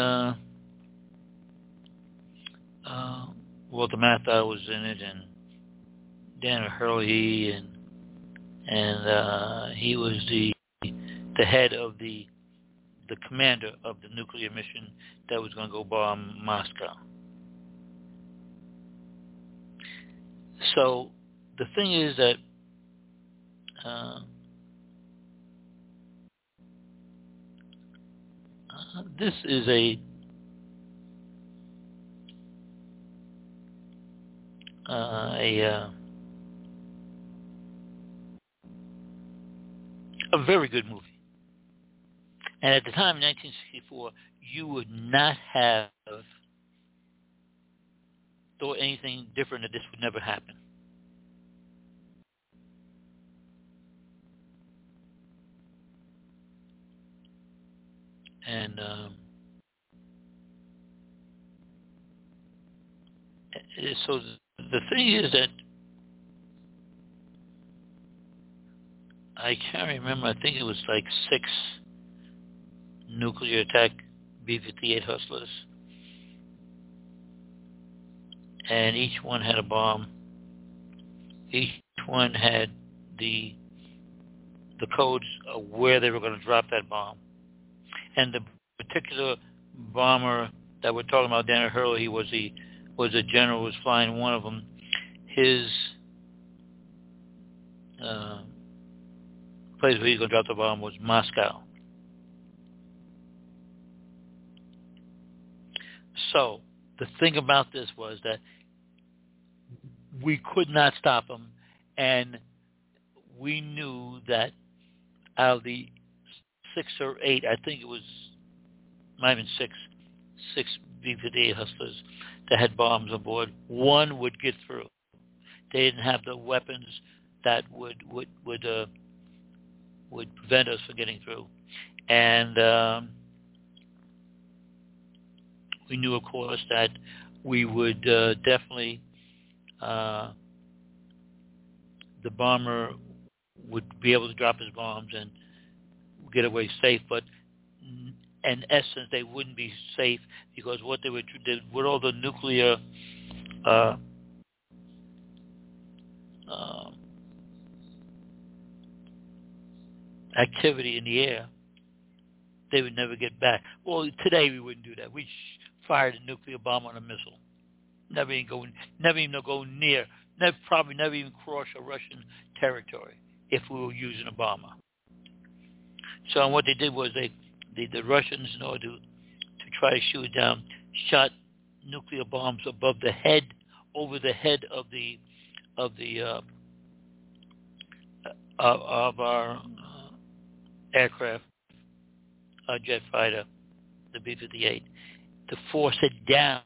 Walter Matthau was in it, and Dan Hurley, and he was the head of the commander of the nuclear mission that was going to go bomb Moscow. So the thing is that this is a very good movie. And at the time, in 1964, you would not have thought anything different, that this would never happen. And so the thing is that I can't remember. I think it was like 6 nuclear attack B-58 Hustlers, and each one had a bomb. Each one had the codes of where they were going to drop that bomb. And the particular bomber that we're talking about, Daniel Hurley, he was a general who was flying one of them. His place where he was going to drop the bomb was Moscow. So the thing about this was that we could not stop him, and we knew that out of the 6 or 8, I think it was, might have been 6 B-58 Hustlers that had bombs on board, one would get through. They didn't have the weapons that would prevent us from getting through. And we knew, of course, that we would definitely, the bomber would be able to drop his bombs and get away safe, but in essence, they wouldn't be safe, because what they would do with all the nuclear activity in the air, they would never get back. Well, today we wouldn't do that. We fired a nuclear bomb on a missile. Never even go near, probably never even cross a Russian territory if we were using a bomber. So what they did was the Russians, in order to try to shoot it down, shot nuclear bombs above the head, over the head of our aircraft, our jet fighter, the B-58, to force it down,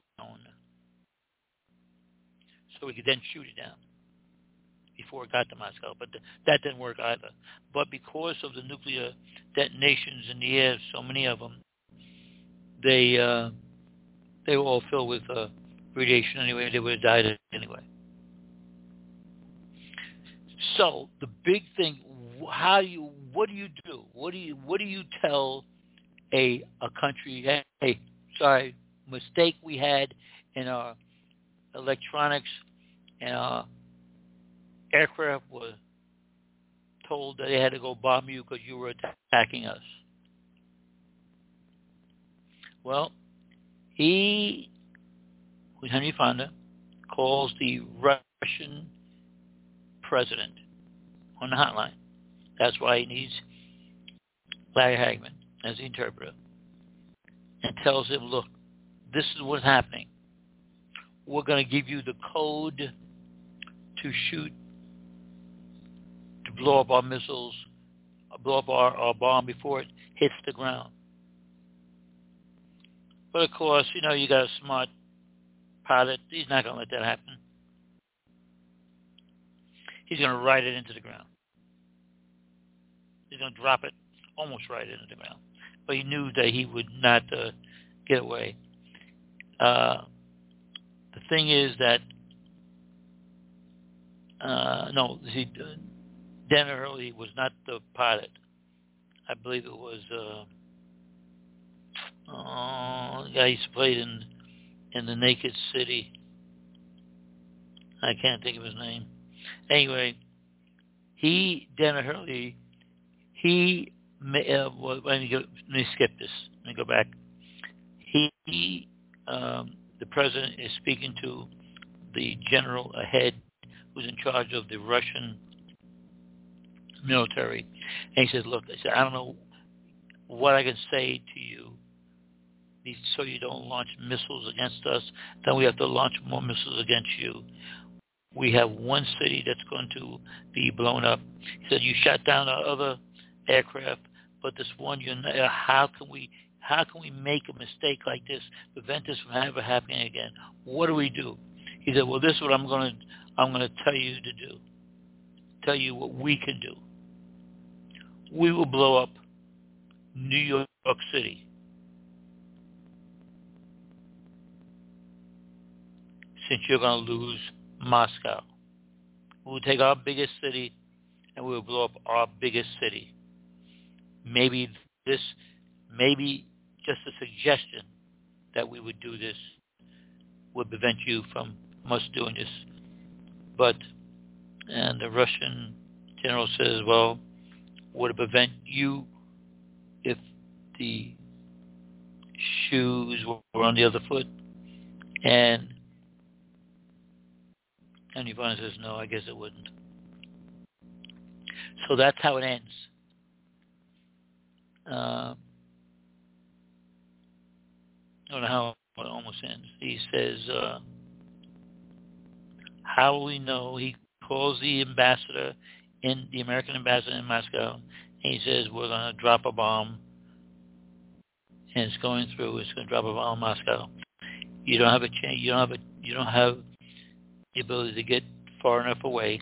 so we could then shoot it down before it got to Moscow. But that didn't work either. But because of the nuclear detonations in the air, so many of them, they were all filled with radiation anyway. They would have died anyway. So the big thing, what do you do? What do you tell a country? Hey, sorry, mistake we had in our electronics, and our aircraft was told that they had to go bomb you because you were attacking us. Well, Henry Fonda calls the Russian president on the hotline. That's why he needs Larry Hagman as the interpreter, and tells him, look, this is what's happening. We're going to give you the code to shoot, to blow up our missiles, blow up our bomb before it hits the ground. But of course, you got a smart pilot. He's not going to let that happen. He's going to ride it into the ground. He's going to drop it almost right into the ground. But he knew that he would not get away. The thing is that, Daniel Hurley was not the pilot. I believe it was the guy used to play in The Naked City. I can't think of his name. Anyway, Daniel Hurley, let me skip this. Let me go back. The president is speaking to the general ahead, who's in charge of the Russian military. And he said, look, I don't know what I can say to you so you don't launch missiles against us. Then we have to launch more missiles against you. We have one city that's going to be blown up. He said, you shot down our other aircraft, but this one, how can we make a mistake like this, prevent this from ever happening again? What do we do? He said, well, this is what I'm going to tell you to do. Tell you what we can do. We will blow up New York City. Since you're going to lose Moscow. We'll take our biggest city and we'll blow up our biggest city. Maybe just a suggestion that we would do this would prevent you from us doing this. And the Russian general says, well, would it prevent you if the shoes were on the other foot? And Yvonne says, no, I guess it wouldn't. So that's how it ends. I don't know how it almost ends. He says, how will we know? He calls the American ambassador in Moscow, and he says, we're going to drop a bomb, and it's going through. It's going to drop a bomb in Moscow. You don't have a chance. You don't have the ability to get far enough away.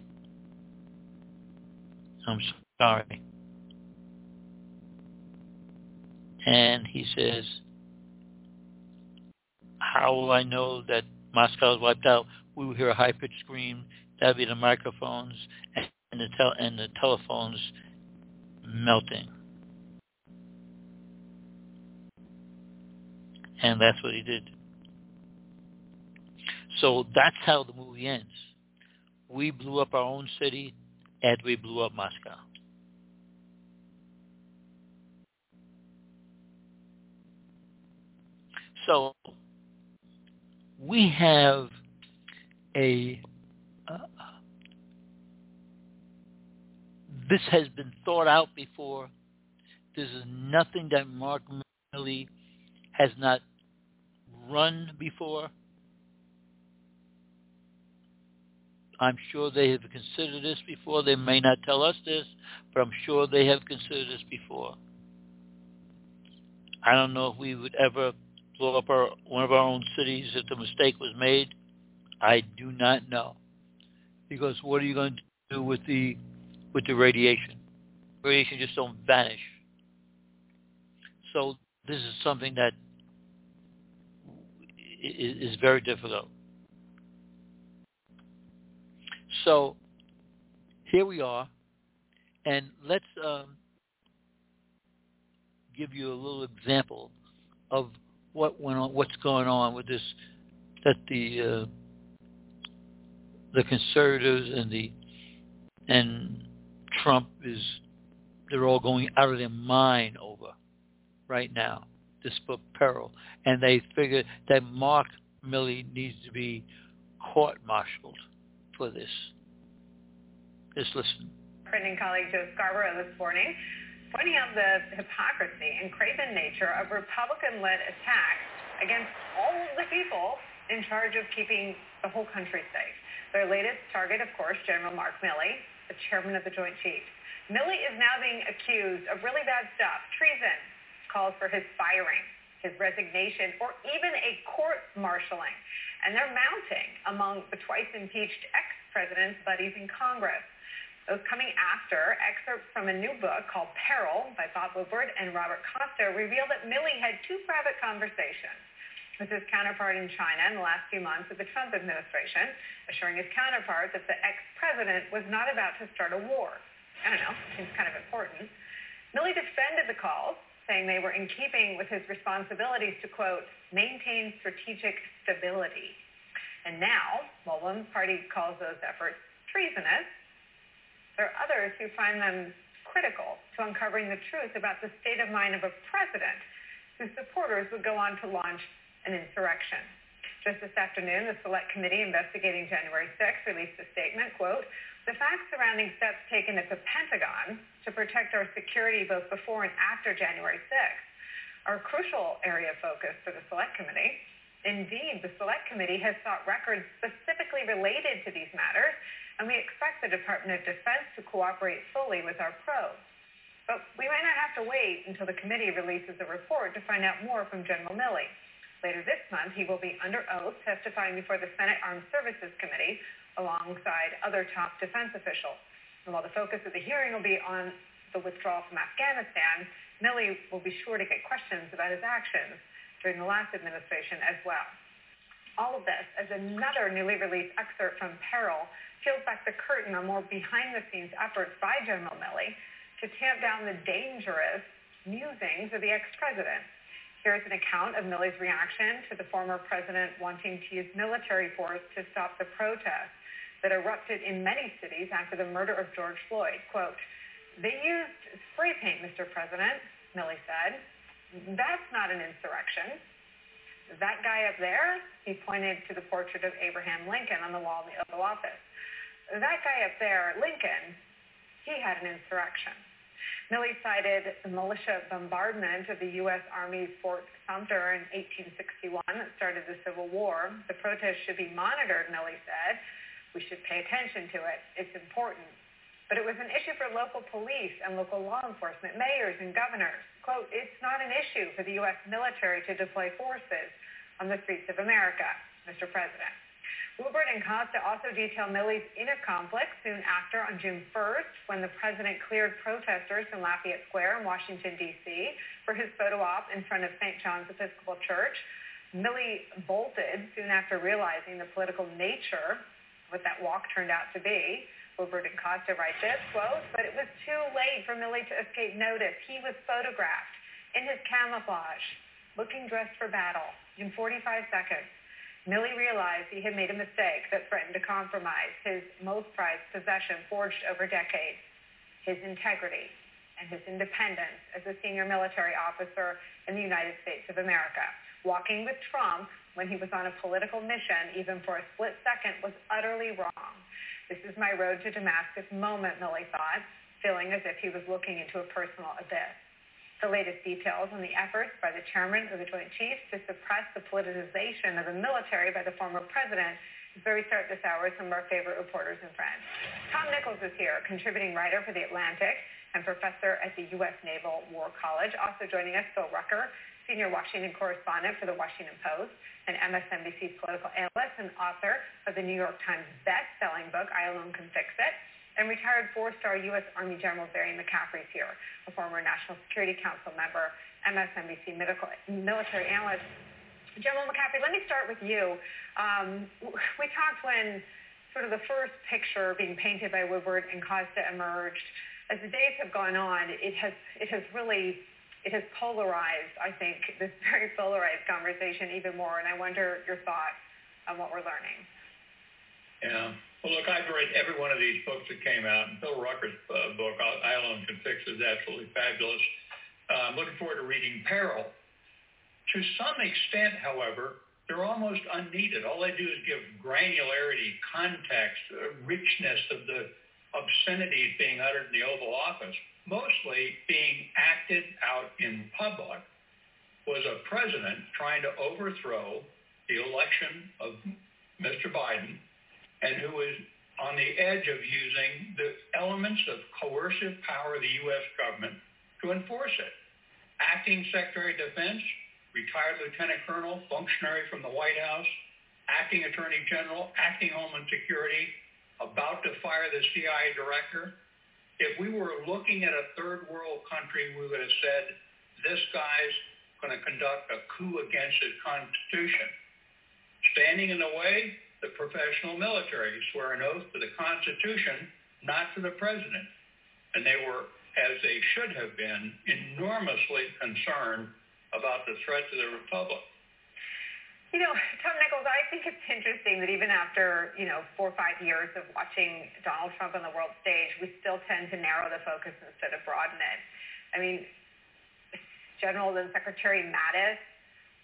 I'm sorry. And he says, how will I know that Moscow is wiped out? We will hear a high-pitched scream. That would be the microphones and the telephones melting. And that's what he did. So that's how the movie ends. We blew up our own city and we blew up Moscow. So we have this has been thought out before. This is nothing that Mark Milley has not run before. I'm sure they have considered this before. They may not tell us this, but I'm sure they have considered this before. I don't know if we would ever blow up one of our own cities if the mistake was made. I do not know. Because what are you going to do with the radiation? Radiation just don't vanish. So this is something that is very difficult. So here we are, and let's give you a little example of what's going on with this. That the conservatives and Trump they're all going out of their mind over right now. This book Peril, and they figure that Mark Milley needs to be court-martialed for this. Just listen. Friend and colleague Joe Scarborough this morning, pointing out the hypocrisy and craven nature of Republican-led attacks against all of the people in charge of keeping the whole country safe. Their latest target, of course, General Mark Milley, the chairman of the Joint Chiefs. Milley is now being accused of really bad stuff, treason, calls for his firing, his resignation, or even a court-martialing. And they're mounting among the twice-impeached ex-president's buddies in Congress. Those coming after, excerpts from a new book called Peril by Bob Woodward and Robert Costa reveal that Milley had two private conversations with his counterpart in China in the last few months of the Trump administration, assuring his counterpart that the ex-president was not about to start a war. I don't know, seems kind of important. Milley defended the calls, saying they were in keeping with his responsibilities to, quote, maintain strategic stability. And now, while one party calls those efforts treasonous, there are others who find them critical to uncovering the truth about the state of mind of a president whose supporters would go on to launch an insurrection. Just this afternoon, the Select Committee investigating January 6th released a statement, quote, "The facts surrounding steps taken at the Pentagon to protect our security both before and after January 6th are a crucial area of focus for the Select Committee. Indeed, the Select Committee has sought records specifically related to these matters, and we expect the Department of Defense to cooperate fully with our probe. But we might not have to wait until the committee releases a report to find out more from General Milley. Later this month, he will be under oath testifying before the Senate Armed Services Committee alongside other top defense officials. And while the focus of the hearing will be on the withdrawal from Afghanistan, Milley will be sure to get questions about his actions during the last administration as well." All of this, as another newly released excerpt from Peril peels back the curtain on more behind-the-scenes efforts by General Milley to tamp down the dangerous musings of the ex-president. Here's an account of Milley's reaction to the former president wanting to use military force to stop the protests that erupted in many cities after the murder of George Floyd. Quote, "They used spray paint, Mr. President," Milley said. "That's not an insurrection. That guy up there," he pointed to the portrait of Abraham Lincoln on the wall in the Oval Office. "That guy up there, Lincoln, he had an insurrection." Milley cited the militia bombardment of the U.S. Army's Fort Sumter in 1861 that started the Civil War. "The protest should be monitored," Milley said. "We should pay attention to it. It's important." But it was an issue for local police and local law enforcement, mayors and governors. Quote, "It's not an issue for the U.S. military to deploy forces on the streets of America, Mr. President." Woodward and Costa also detail Milley's inner conflict soon after on June 1st when the president cleared protesters from Lafayette Square in Washington, D.C. for his photo op in front of St. John's Episcopal Church. Milley bolted soon after realizing the political nature of what that walk turned out to be. Woodward and Costa write this, quote, "But it was too late for Milley to escape notice. He was photographed in his camouflage, looking dressed for battle. In 45 seconds, Milley realized he had made a mistake that threatened to compromise his most prized possession forged over decades, his integrity and his independence as a senior military officer in the United States of America. Walking with Trump when he was on a political mission, even for a split second, was utterly wrong. This is my road to Damascus moment," Milley thought, feeling as if he was looking into a personal abyss. The latest details on the efforts by the chairman of the Joint Chiefs to suppress the politicization of the military by the former president is where we start this hour with some of our favorite reporters and friends. Tom Nichols is here, contributing writer for The Atlantic and professor at the U.S. Naval War College. Also joining us, Phil Rucker, senior Washington correspondent for The Washington Post and MSNBC political analyst and author of the New York Times best-selling book, I Alone Can Fix It. And retired four-star U.S. Army General Barry McCaffrey's here, a former National Security Council member, MSNBC military analyst. General McCaffrey, let me start with you. We talked when sort of the first picture being painted by Woodward and Costa emerged. As the days have gone on, it has polarized, I think, this very polarized conversation even more, and I wonder your thoughts on what we're learning. Yeah. Well, look, I've read every one of these books that came out, and Phil Rucker's book, I Alone Can Fix It, is absolutely fabulous. I'm looking forward to reading Peril. To some extent, however, they're almost unneeded. All they do is give granularity, context, richness of the obscenities being uttered in the Oval Office. Mostly being acted out in public was a president trying to overthrow the election of Mr. Biden, and who was on the edge of using the elements of coercive power of the U.S. government to enforce it. Acting Secretary of Defense, retired Lieutenant Colonel, functionary from the White House, acting Attorney General, acting Homeland Security, about to fire the CIA director. If we were looking at a third world country, we would have said, this guy's going to conduct a coup against his Constitution. Standing in the way, the professional military swear an oath to the Constitution, not to the president. And they were, as they should have been, enormously concerned about the threat to the republic. You know, Tom Nichols, I think it's interesting that even after, 4 or 5 years of watching Donald Trump on the world stage, we still tend to narrow the focus instead of broaden it. I mean, General and Secretary Mattis,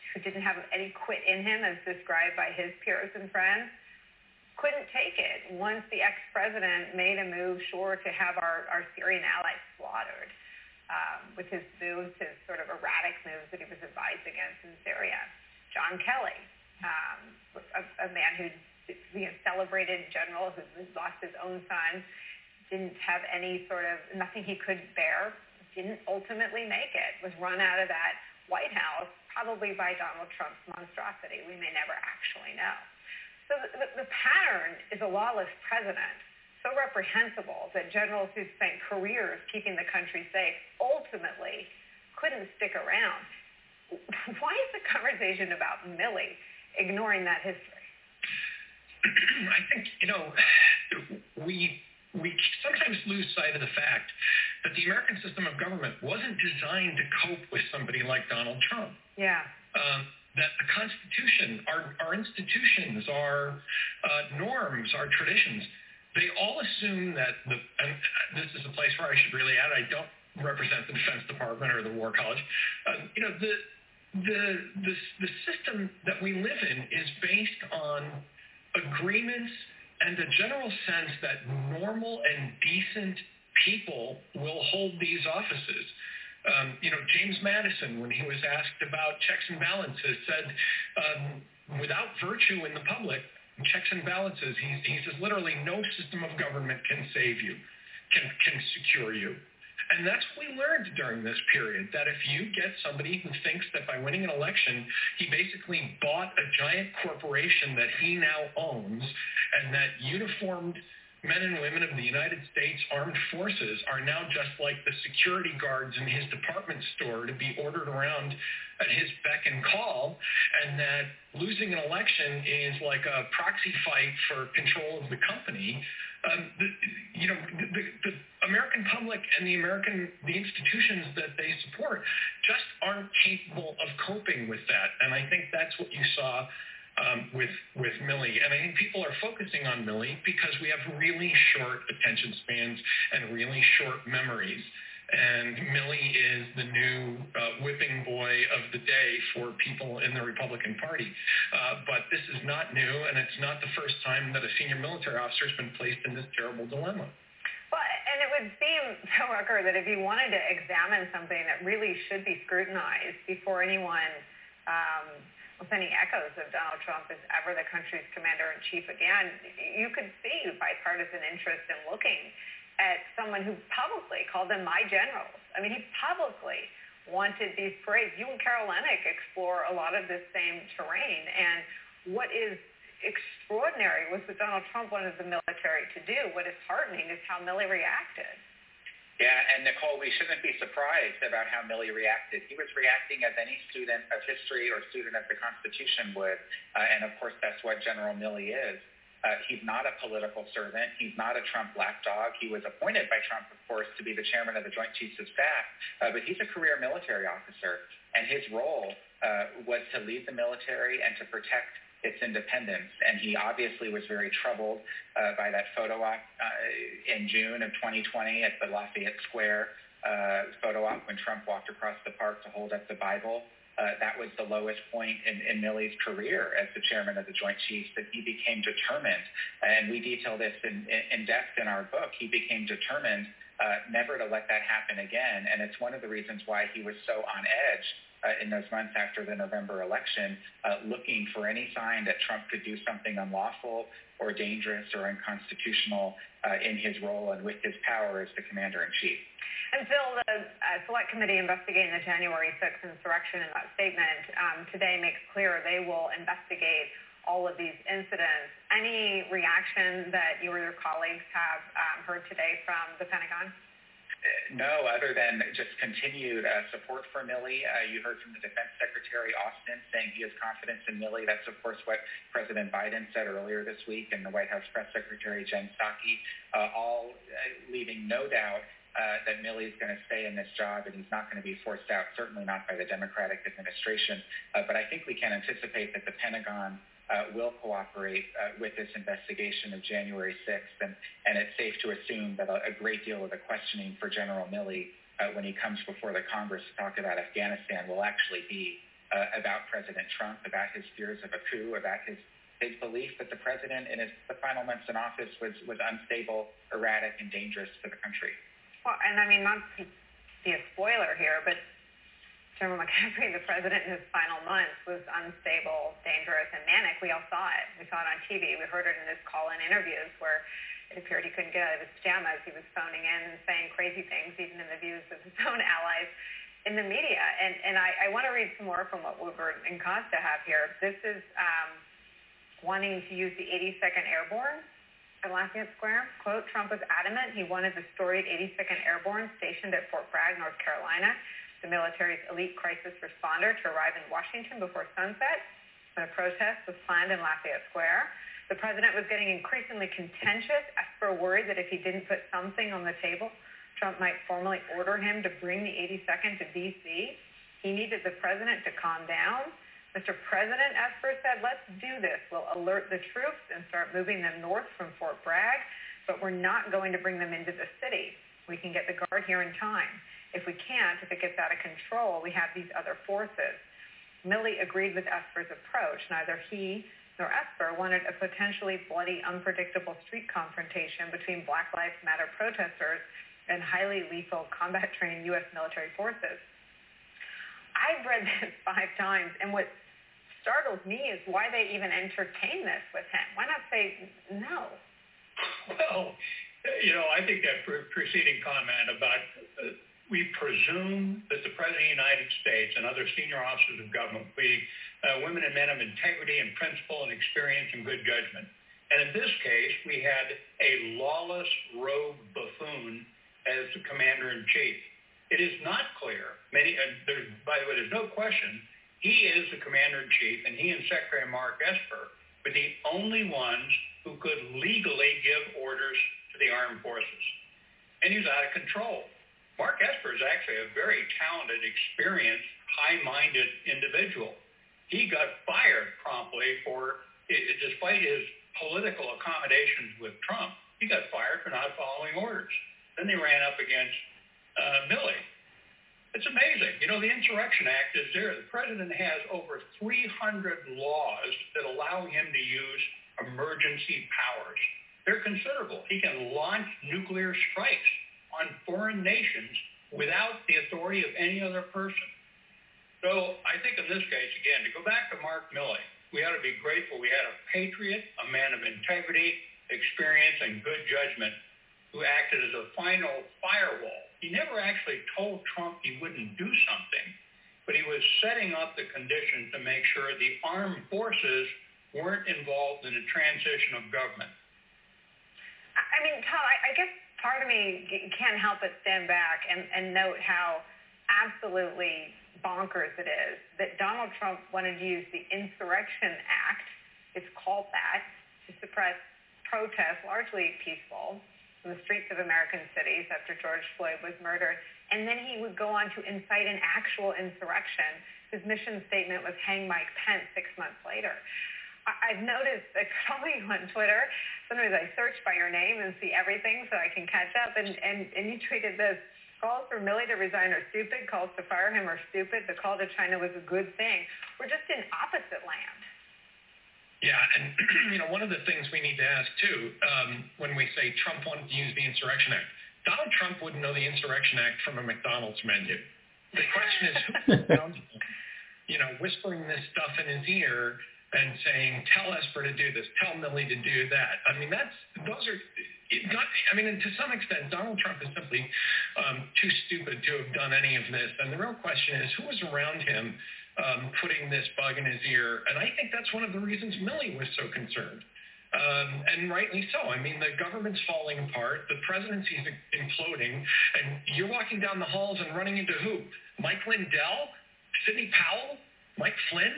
who didn't have any quit in him, as described by his peers and friends, couldn't take it once the ex-president made a move, sure, to have our Syrian allies slaughtered with his moves, his sort of erratic moves that he was advised against in Syria. John Kelly, a man who, celebrated general who lost his own son, didn't have any sort of, nothing he could bear, didn't ultimately make it, was run out of that White House, probably by Donald Trump's monstrosity. We may never actually know. So the pattern is a lawless president, so reprehensible that generals who spent careers keeping the country safe ultimately couldn't stick around. Why is the conversation about Milley ignoring that history? I think, we sometimes lose sight of the fact that the American system of government wasn't designed to cope with somebody like Donald Trump. Yeah. That the Constitution, our institutions, our norms, our traditions, they all assume that and this is a place where I should really add, I don't represent the Defense Department or the War College. The system that we live in is based on agreements and a general sense that normal and decent people will hold these offices. James Madison, when he was asked about checks and balances, said, without virtue in the public, checks and balances, he says literally no system of government can save you, can secure you. And that's what we learned during this period, that if you get somebody who thinks that by winning an election, he basically bought a giant corporation that he now owns, and that uniformed men and women of the United States Armed Forces are now just like the security guards in his department store to be ordered around at his beck and call, and that losing an election is like a proxy fight for control of the company. The American public and the institutions that they support just aren't capable of coping with that. And I think that's what you saw with Milley. And I think people are focusing on Milley because we have really short attention spans and really short memories. And Milley is the new whipping boy of the day for people in the Republican Party. But this is not new, and it's not the first time that a senior military officer has been placed in this terrible dilemma. Well, and it would seem, Phil Rucker, that if you wanted to examine something that really should be scrutinized before anyone with any echoes of Donald Trump is ever the country's commander-in-chief again, you could see bipartisan interest in looking at someone who publicly called them my generals. I mean, he publicly wanted these parades. You and Carol Lennick explore a lot of this same terrain. And what is extraordinary was what Donald Trump wanted the military to do. What is heartening is how Milley reacted. Yeah, and Nicole, we shouldn't be surprised about how Milley reacted. He was reacting as any student of history or student of the Constitution would. And of course, that's what General Milley is. He's not a political servant. He's not a Trump lapdog. He was appointed by Trump, of course, to be the chairman of the Joint Chiefs of Staff. But he's a career military officer, and his role was to lead the military and to protect its independence. And he obviously was very troubled by that photo op in June of 2020 at the Lafayette Square photo op when Trump walked across the park to hold up the Bible. That was the lowest point in Milley's career as the chairman of the Joint Chiefs, that he became determined, and we detail this in depth in our book, he became determined never to let that happen again. And it's one of the reasons why he was so on edge in those months after the November election, looking for any sign that Trump could do something unlawful or dangerous or unconstitutional in his role and with his power as the commander-in-chief. And Phil, the Select Committee investigating the January 6th insurrection in that statement today makes clear they will investigate all of these incidents. Any reaction that you or your colleagues have heard today from the Pentagon? No, other than just continued support for Milley. You heard from the Defense Secretary Austin saying he has confidence in Milley. That's, of course, what President Biden said earlier this week, and the White House Press Secretary Jen Psaki, all leaving no doubt that Milley is going to stay in this job and he's not going to be forced out, certainly not by the Democratic administration. But I think we can anticipate that the Pentagon will cooperate with this investigation of January 6th, and it's safe to assume that a great deal of the questioning for General Milley when he comes before the Congress to talk about Afghanistan will actually be about President Trump, about his fears of a coup, about his belief that the president in the final months in office was unstable, erratic, and dangerous for the country. Well, and I mean, not to be a spoiler here, but General McCaffrey, the president in his final months, was unstable, dangerous, and manic. We all saw it. We saw it on TV. We heard it in his call-in interviews where it appeared he couldn't get out of his pajamas. He was phoning in and saying crazy things, even in the views of his own allies in the media. And I want to read some more from what Woodward and Costa have here. This is wanting to use the 82nd Airborne at Lafayette Square. Quote, Trump was adamant he wanted the storied 82nd Airborne stationed at Fort Bragg, North Carolina, the military's elite crisis responder, to arrive in Washington before sunset when a protest was planned in Lafayette Square. The president was getting increasingly contentious. Esper worried that if he didn't put something on the table, Trump might formally order him to bring the 82nd to D.C. He needed the president to calm down. Mr. President, Esper said, let's do this. We'll alert the troops and start moving them north from Fort Bragg, but we're not going to bring them into the city. We can get the Guard here in time. If we can't, if it gets out of control, we have these other forces. Milley agreed with Esper's approach. Neither he nor Esper wanted a potentially bloody, unpredictable street confrontation between Black Lives Matter protesters and highly lethal combat-trained U.S. military forces. I've read this 5 times, and what startles me is why they even entertain this with him. Why not say no? Well, I think that preceding comment about we presume that the President of the United States and other senior officers of government will be women and men of integrity and principle and experience and good judgment. And in this case, we had a lawless rogue buffoon as the commander-in-chief. It is not clear. By the way, there's no question, he is the commander-in-chief, and he and Secretary Mark Esper were the only ones who could legally give orders to the armed forces. And he was out of control. Mark Esper is actually a very talented, experienced, high-minded individual. He got fired promptly despite his political accommodations with Trump, he got fired for not following orders. Then they ran up against Milley. It's amazing. The Insurrection Act is there. The president has over 300 laws that allow him to use emergency powers. They're considerable. He can launch nuclear strikes on foreign nations without the authority of any other person. So I think in this case, again, to go back to Mark Milley, we ought to be grateful we had a patriot, a man of integrity, experience, and good judgment who acted as a final firewall. He never actually told Trump he wouldn't do something, but he was setting up the conditions to make sure the armed forces weren't involved in the transition of government. I mean, Tom, I guess part of me can't help but stand back and note how absolutely bonkers it is that Donald Trump wanted to use the Insurrection Act, it's called that, to suppress protests, largely peaceful, in the streets of American cities after George Floyd was murdered. And then he would go on to incite an actual insurrection. His mission statement was hang Mike Pence 6 months later. I've noticed that following you on Twitter, sometimes I search by your name and see everything so I can catch up. And you tweeted this: calls for Milley to resign are stupid, calls to fire him are stupid, the call to China was a good thing. We're just in opposite land. Yeah, and one of the things we need to ask too, when we say Trump wanted to use the Insurrection Act, Donald Trump wouldn't know the Insurrection Act from a McDonald's menu. The question is, who whispering this stuff in his ear and saying, tell Esper to do this, tell Milley to do that. I mean, and to some extent, Donald Trump is simply too stupid to have done any of this. And the real question is, who was around him putting this bug in his ear? And I think that's one of the reasons Milley was so concerned. And rightly so. I mean, the government's falling apart. The presidency's imploding. And you're walking down the halls and running into who? Mike Lindell? Sidney Powell? Mike Flynn?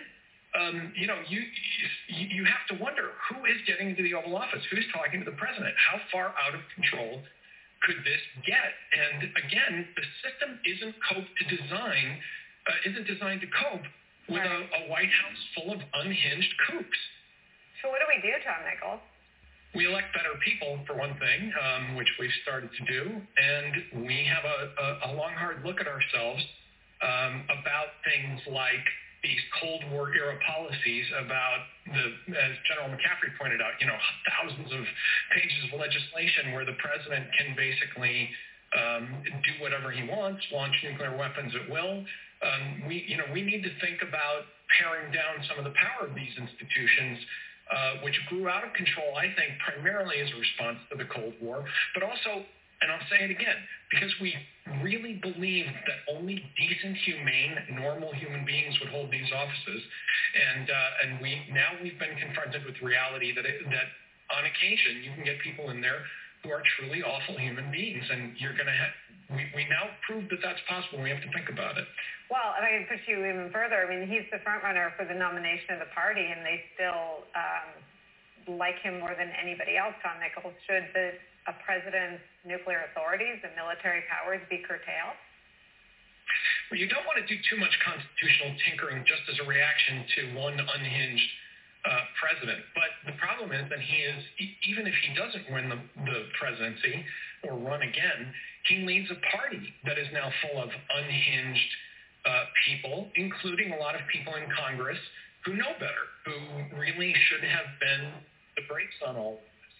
You have to wonder, who is getting into the Oval Office? Who's talking to the president? How far out of control could this get? And again, the system isn't designed to cope with a White House full of unhinged kooks. So what do we do, Tom Nichols? We elect better people, for one thing, which we've started to do, and we have a long, hard look at ourselves about things like these Cold War era policies about as General McCaffrey pointed out, thousands of pages of legislation where the president can basically do whatever he wants, launch nuclear weapons at will. We need to think about paring down some of the power of these institutions, which grew out of control, I think, primarily as a response to the Cold War, but also, and I'll say it again, because we really believed that only decent, humane, normal human beings would hold these offices, and we've been confronted with the reality that on occasion you can get people in there who are truly awful human beings, and you're going to have. We now proved that that's possible. We have to think about it. Well, if I can push you even further, I mean, he's the front runner for the nomination of the party, and they still like him more than anybody else. Tom Nichols, should a president's nuclear authorities and military powers be curtailed? Well, you don't want to do too much constitutional tinkering just as a reaction to one unhinged president. But the problem is that he is, even if he doesn't win the presidency or run again, he leads a party that is now full of unhinged people, including a lot of people in Congress who know better, who really should have been the brakes on all of this.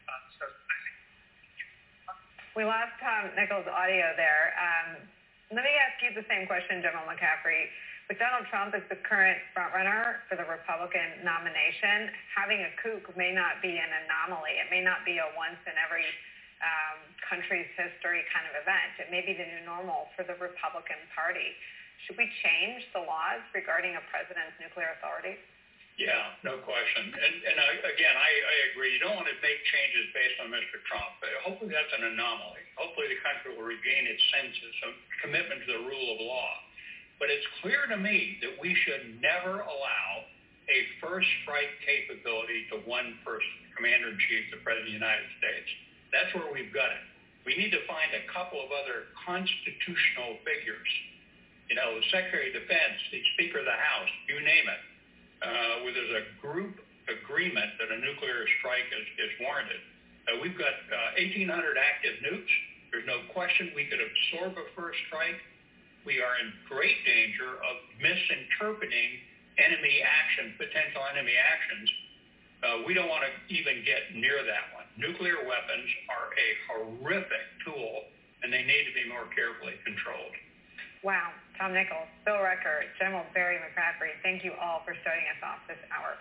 We lost Tom Nichols' audio there. Let me ask you the same question, General McCaffrey. With Donald Trump as the current frontrunner for the Republican nomination, having a kook may not be an anomaly. It may not be a once in every country's history kind of event. It may be the new normal for the Republican Party. Should we change the laws regarding a president's nuclear authority? Yeah, no question. And I agree. You don't want to make changes based on Mr. Trump. But hopefully that's an anomaly. Hopefully the country will regain its senses of commitment to the rule of law. But it's clear to me that we should never allow a first strike capability to one person, Commander-in-Chief, the President of the United States. That's where we've got it. We need to find a couple of other constitutional figures. The Secretary of Defense, the Speaker of the House, you name it, where there's a group agreement that a nuclear strike is warranted. We've got 1,800 active nukes. There's no question we could absorb a first strike. We are in great danger of misinterpreting enemy action, potential enemy actions. We don't want to even get near that one. Nuclear weapons are a horrific tool, and they need to be more carefully controlled. Wow. Tom Nichols, Bill Rucker, General Barry McCaffrey, thank you all for starting us off this hour.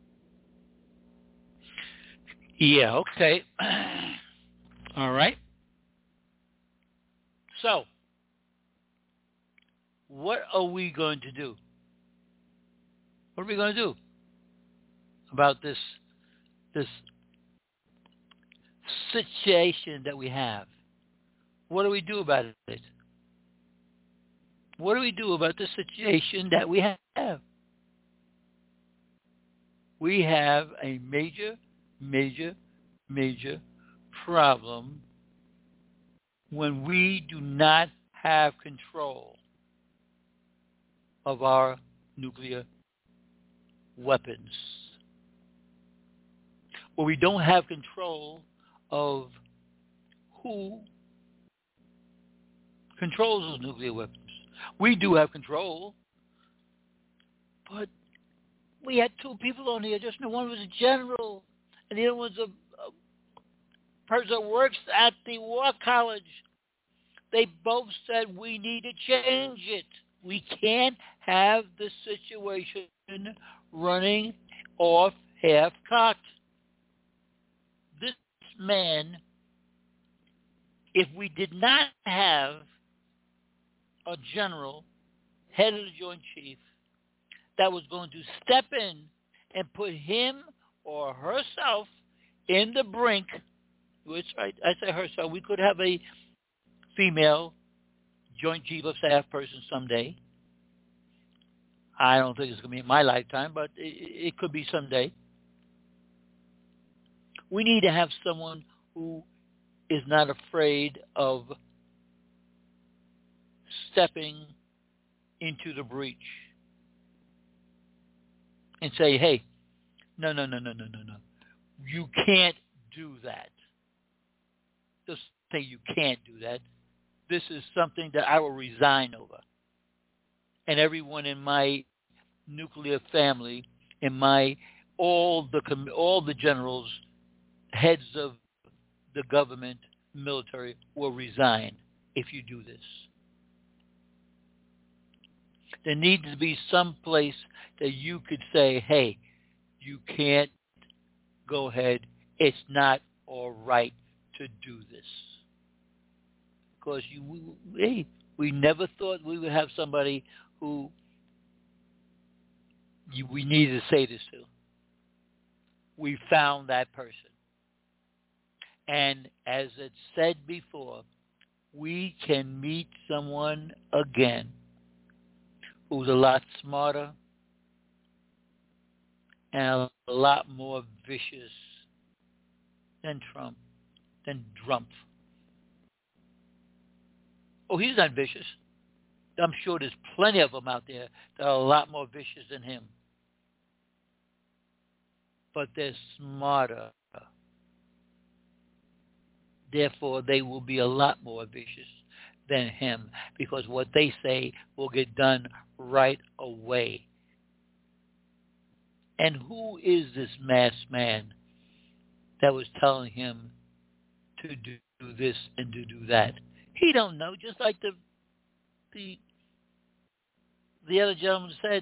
Yeah, okay. All right. So, what are we going to do? What are we going to do about this situation that we have? What do we do about it? What do we do about the situation that we have? We have a major problem when we do not have control of our nuclear weapons. When we don't have control of who controls those nuclear weapons. We do have control, but we had two people on here just now. One was a general, and the other was a person that works at the War College. They both said we need to change it. We can't have the situation running off half-cocked. This man, if we did not have a general, head of the Joint Chief, that was going to step in and put him or herself in the brink, which I say herself, we could have a female Joint Chief of Staff person someday. I don't think it's going to be in my lifetime, but it could be someday. We need to have someone who is not afraid of stepping into the breach and say, hey, no. You can't do that. Just say you can't do that. This is something that I will resign over. And everyone in my nuclear family in my all the generals, heads of the government, military will resign if you do this. There needs to be some place that you could say, hey, you can't go ahead. It's not all right to do this. Because we never thought we would have somebody who we needed to say this to. We found that person. And as it said before, we can meet someone again who's a lot smarter and a lot more vicious than Trump, than Trump. Oh, he's not vicious. I'm sure there's plenty of them out there that are a lot more vicious than him. But they're smarter. Therefore, they will be a lot more vicious than him because what they say will get done right away. And who is this masked man that was telling him to do this and to do that? He don't know, just like the other gentleman said.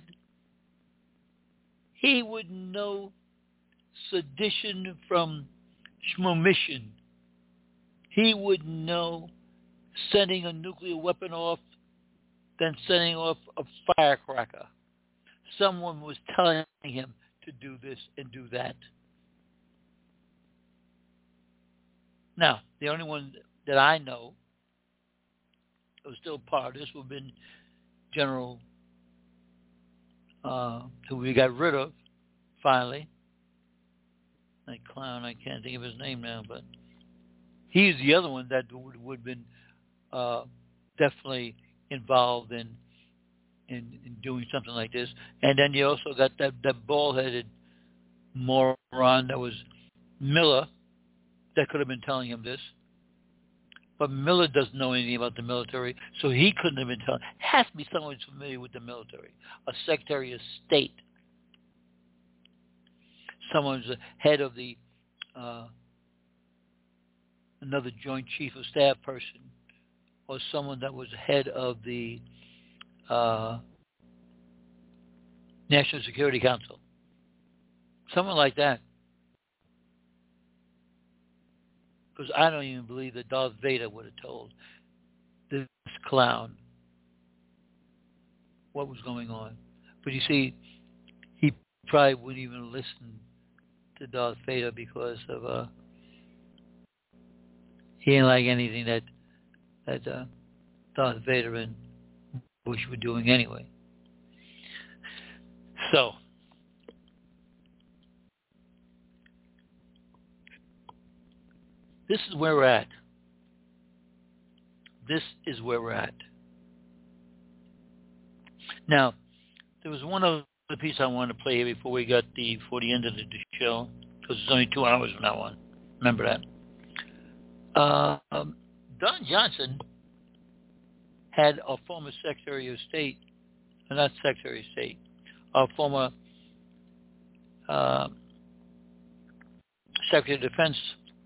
He would know sedition from schmomission. He would know sending a nuclear weapon off than sending off a firecracker. Someone was telling him to do this and do that. Now, the only one that I know who was still part of this would have been General, who we got rid of, finally. That clown, I can't think of his name now, but he's the other one that would have been definitely involved in doing something like this. And then you also got that bald-headed moron that was Miller that could have been telling him this. But Miller doesn't know anything about the military, so he couldn't have been telling. It has to be someone who's familiar with the military, a Secretary of State, someone who's the head of the another Joint Chief of Staff person, or someone that was head of the National Security Council, someone like that. Because I don't even believe that Darth Vader would have told this clown what was going on. But you see, he probably wouldn't even listen to Darth Vader because of he didn't like anything that Darth Vader and Bush were doing anyway. So, this is where we're at. This is where we're at. Now, there was one other piece I wanted to play here before we got before the end of the show, because it's only 2 hours from now on. Remember that. Don Johnson had a former Secretary of State, not Secretary of State, a former Secretary of Defense,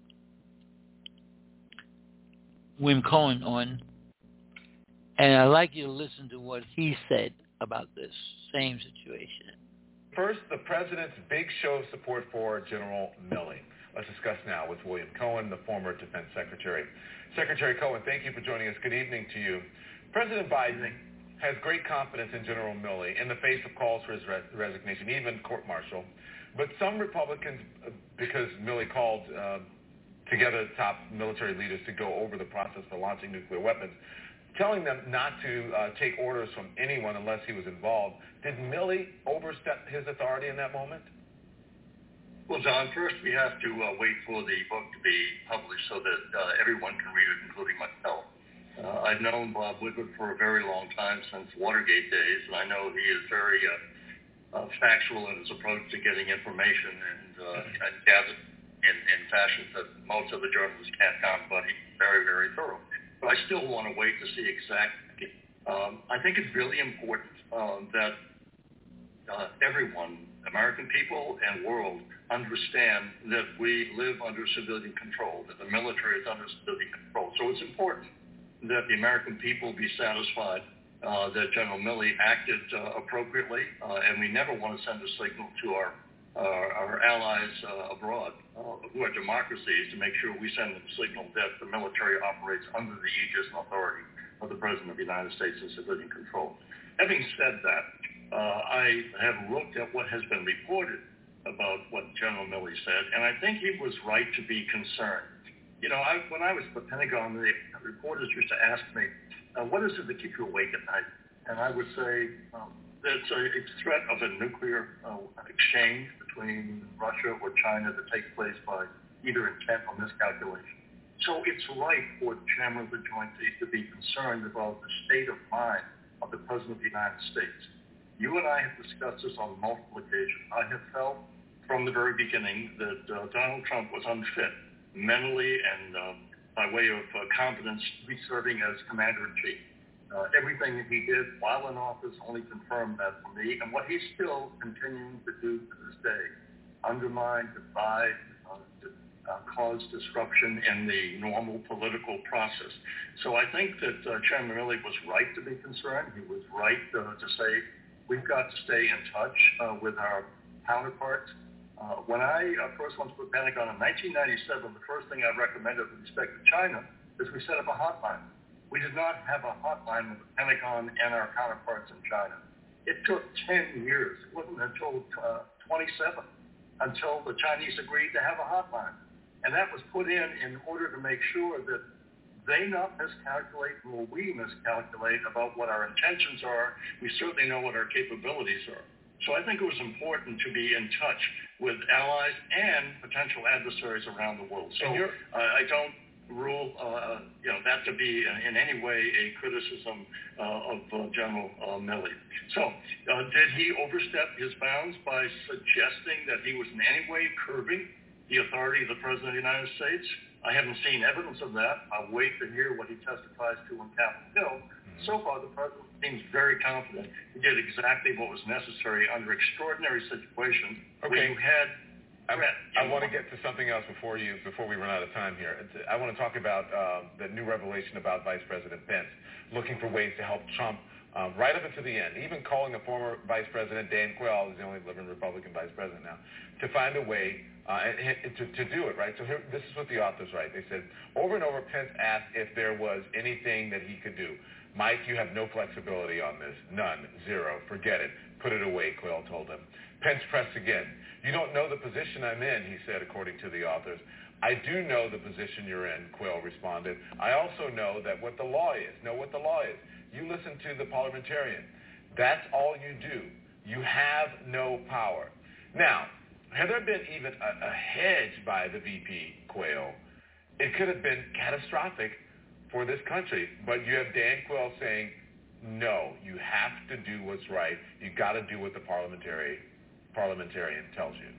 William Cohen, on, and I'd like you to listen to what he said about this same situation. First, the president's big show of support for General Milley. Let's discuss now with William Cohen, the former Defense Secretary. Secretary Cohen, thank you for joining us. Good evening to you. President Biden has great confidence in General Milley in the face of calls for his resignation, even court-martial. But some Republicans, because Milley called together top military leaders to go over the process for launching nuclear weapons, telling them not to take orders from anyone unless he was involved. Did Milley overstep his authority in that moment? Well, John, first we have to wait for the book to be published so that everyone can read it, including myself. I've known Bob Woodward for a very long time, since Watergate days, and I know he is very factual in his approach to getting information and gathered in fashions that most of the journalists can't come, but he's very, very thorough. But I still want to wait to see exactly. I think it's really important that everyone, American people and world, understand that we live under civilian control, that the military is under civilian control. So it's important that the American people be satisfied that General Milley acted appropriately, and we never want to send a signal to our allies abroad who are democracies to make sure we send them a signal that the military operates under the aegis and authority of the President of the United States in civilian control. Having said that, I have looked at what has been reported about what General Milley said, and I think he was right to be concerned. You know, when I was at the Pentagon, the reporters used to ask me, what is it that keeps you awake at night? And I would say it's a threat of a nuclear exchange between Russia or China that takes place by either intent or miscalculation. So it's right for the chairman of the Joint Chiefs to be concerned about the state of mind of the President of the United States. You and I have discussed this on multiple occasions. I have felt from the very beginning that Donald Trump was unfit mentally and by way of competence to be serving as commander-in-chief. Everything that he did while in office only confirmed that for me, and what he's still continuing to do to this day, undermine, divide, cause disruption in the normal political process. So I think that Chairman Milley was right to be concerned. He was right to say we've got to stay in touch with our counterparts. When I first went to the Pentagon in 1997, the first thing I recommended with respect to China is we set up a hotline. We did not have a hotline with the Pentagon and our counterparts in China. It took 10 years. It wasn't until 27 until the Chinese agreed to have a hotline. And that was put in order to make sure that they not miscalculate nor we miscalculate about what our intentions are. We certainly know what our capabilities are. So I think it was important to be in touch with allies and potential adversaries around the world. So I don't rule that to be in any way a criticism of General Milley. So did he overstep his bounds by suggesting that he was in any way curbing the authority of the President of the United States? I haven't seen evidence of that. I'll wait to hear what he testifies to on Capitol Hill. So far, the President seems very confident he did exactly what was necessary under extraordinary situations where you had threat. I want to get to something else before we run out of time here. I want to talk about the new revelation about Vice President Pence looking for ways to help Trump right up until the end, even calling the former Vice President Dan Quayle, who's the only living Republican Vice President now, to find a way to do it, right? So here, this is what the authors write. They said, over and over, Pence asked if there was anything that he could do. Mike, you have no flexibility on this. None. Zero. Forget it. Put it away, Quayle told him. Pence pressed again. You don't know the position I'm in, he said, according to the authors. I do know the position you're in, Quayle responded. I also know what the law is. You listen to the parliamentarian. That's all you do. You have no power. Now, had there been even a hedge by the VP, Quayle, it could have been catastrophic for this country. But you have Dan Quayle saying, no, you have to do what's right. You got to do what the parliamentarian tells you.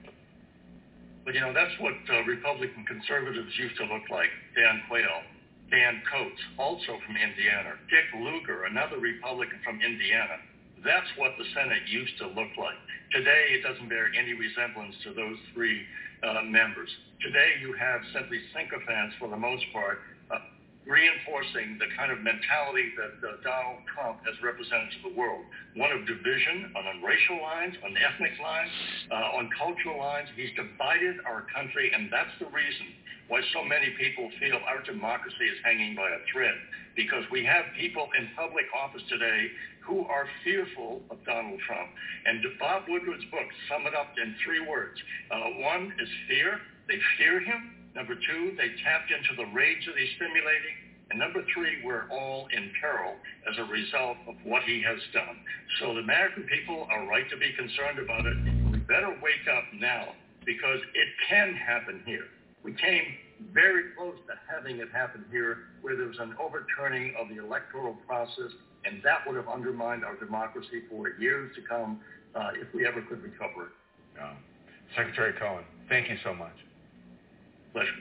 But, that's what Republican conservatives used to look like. Dan Quayle, Dan Coates, also from Indiana, Dick Lugar, another Republican from Indiana. That's what the Senate used to look like. Today, it doesn't bear any resemblance to those three members. Today, you have simply sycophants, for the most part, reinforcing the kind of mentality that Donald Trump has represented to the world. One of division on racial lines, on ethnic lines, on cultural lines. He's divided our country, and that's the reason why so many people feel our democracy is hanging by a thread, because we have people in public office today who are fearful of Donald Trump. And Bob Woodward's book sum it up in 3 words. One is fear. They fear him. Number 2, they tapped into the rage that he's stimulating. And number 3, we're all in peril as a result of what he has done. So the American people are right to be concerned about it. We better wake up now, because it can happen here. We came very close to having it happen here, where there was an overturning of the electoral process, and that would have undermined our democracy for years to come if we ever could recover it. Secretary Cohen, thank you so much. Pleasure.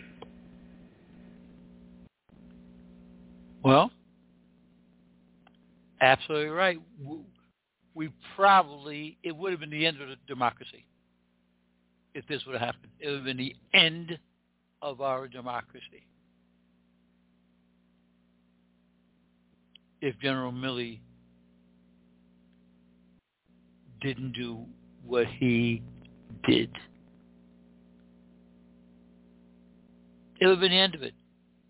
Well, absolutely right. it would have been the end of the democracy if this would have happened. It would have been the end of our democracy if General Milley didn't do what he did. It would have been the end of it.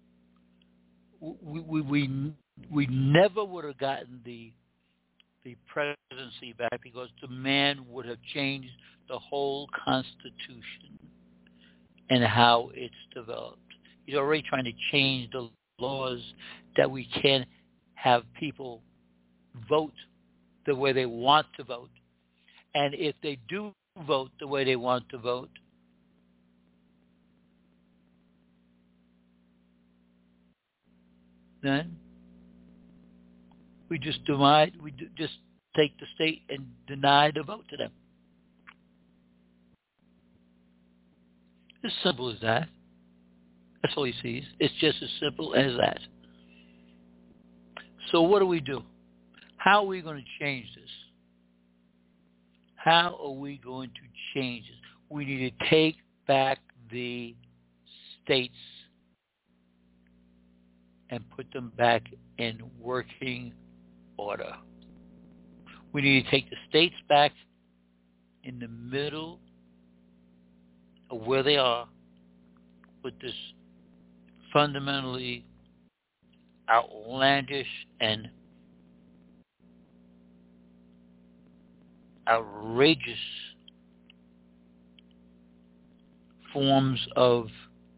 We never would have gotten the presidency back because the man would have changed the whole Constitution and how it's developed. He's already trying to change the laws that we can't have people vote the way they want to vote. And if they do vote the way they want to vote, then we just take the state and deny the vote to them. As simple as that. That's all he sees. It's just as simple as that. So what do? How are we going to change this? How are we going to change this? We need to take back the states and put them back in working order. We need to take the states back in the middle of where they are with this fundamentally outlandish and outrageous forms of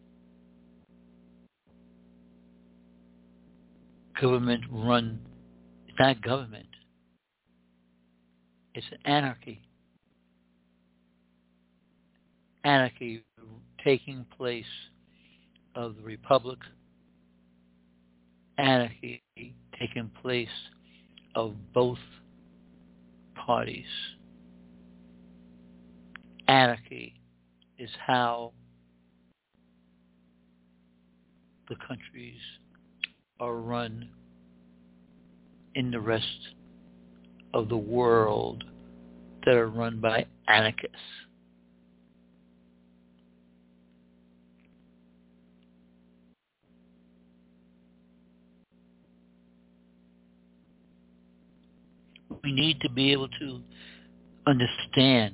government run. It's not government. It's an anarchy. Anarchy taking place of the republic. Anarchy taking place of both parties. Anarchy is how the countries are run in the rest of the world that are run by anarchists. We need to be able to understand.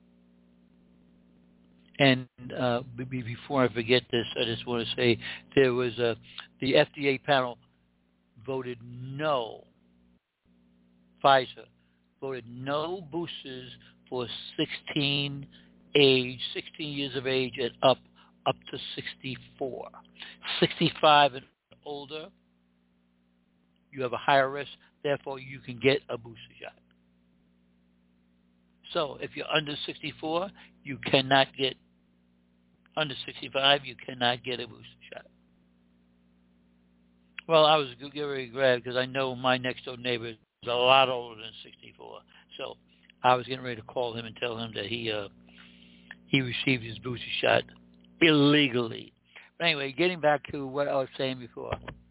And before I forget this, I just want to say there was the FDA panel voted no. Pfizer voted no boosters for 16 years of age and up to 64. 65 and older, you have a higher risk, therefore you can get a booster shot. So if you're under 64, you cannot get, under 65, you cannot get a booster shot. Well, I was very glad because I know my next door neighbor is a lot older than 64. So I was getting ready to call him and tell him that he received his booster shot illegally. But anyway, getting back to what I was saying before.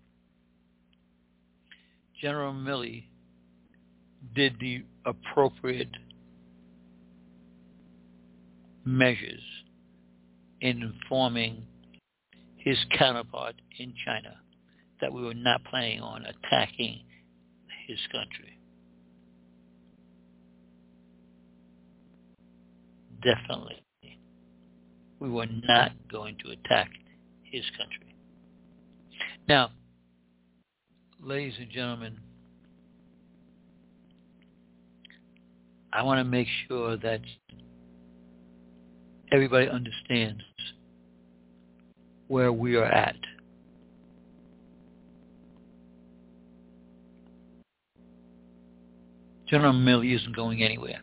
General Milley did the appropriate measures in informing his counterpart in China that we were not planning on attacking his country. Definitely. We were not going to attack his country. Now, ladies and gentlemen, I want to make sure that everybody understands where we are at. General Milley isn't going anywhere.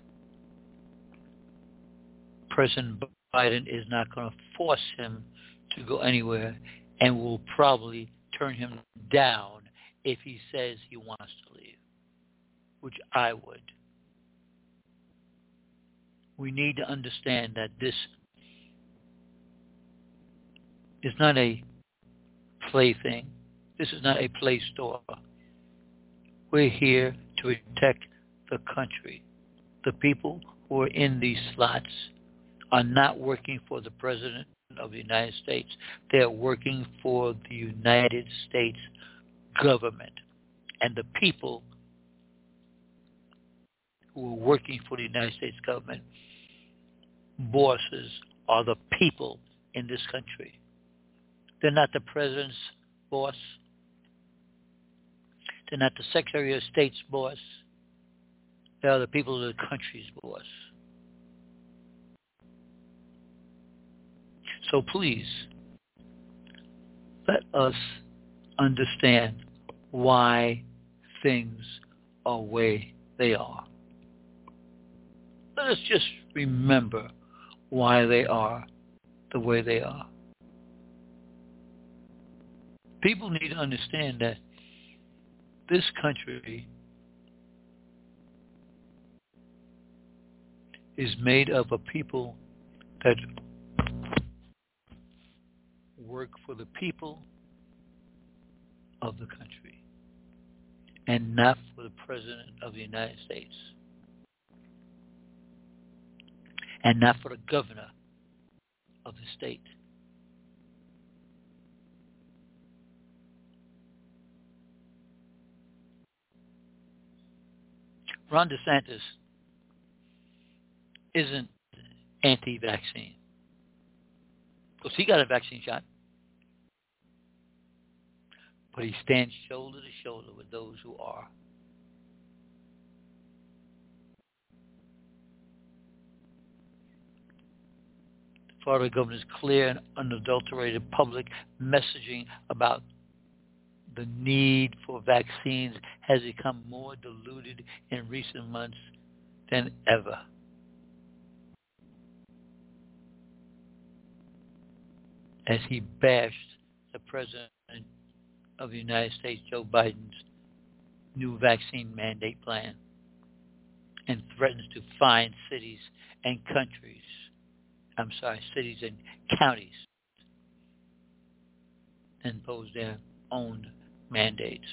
President Biden is not going to force him to go anywhere and will probably turn him down if he says he wants to leave, which I would. We need to understand that this is not a plaything. This is not a play store. We're here to protect the country. The people who are in these slots are not working for the President of the United States. They are working for the United States government. And the people who are working for the United States government, bosses, are the people in this country. They're not the President's boss. They're not the Secretary of State's boss. They are the people of the country's boss. So please, let us understand why things are the way they are. Let us just remember why they are the way they are. People need to understand that this country is made up of people that work for the people of the country and not for the President of the United States and not for the governor of the state. Ron DeSantis isn't anti-vaccine because he got a vaccine shot, but he stands shoulder to shoulder with those who are. The Florida governor's clear and unadulterated public messaging about the need for vaccines has become more diluted in recent months than ever. As he bashed the President of the United States, Joe Biden's new vaccine mandate plan and threatens to fine cities and counties and impose their own mandates.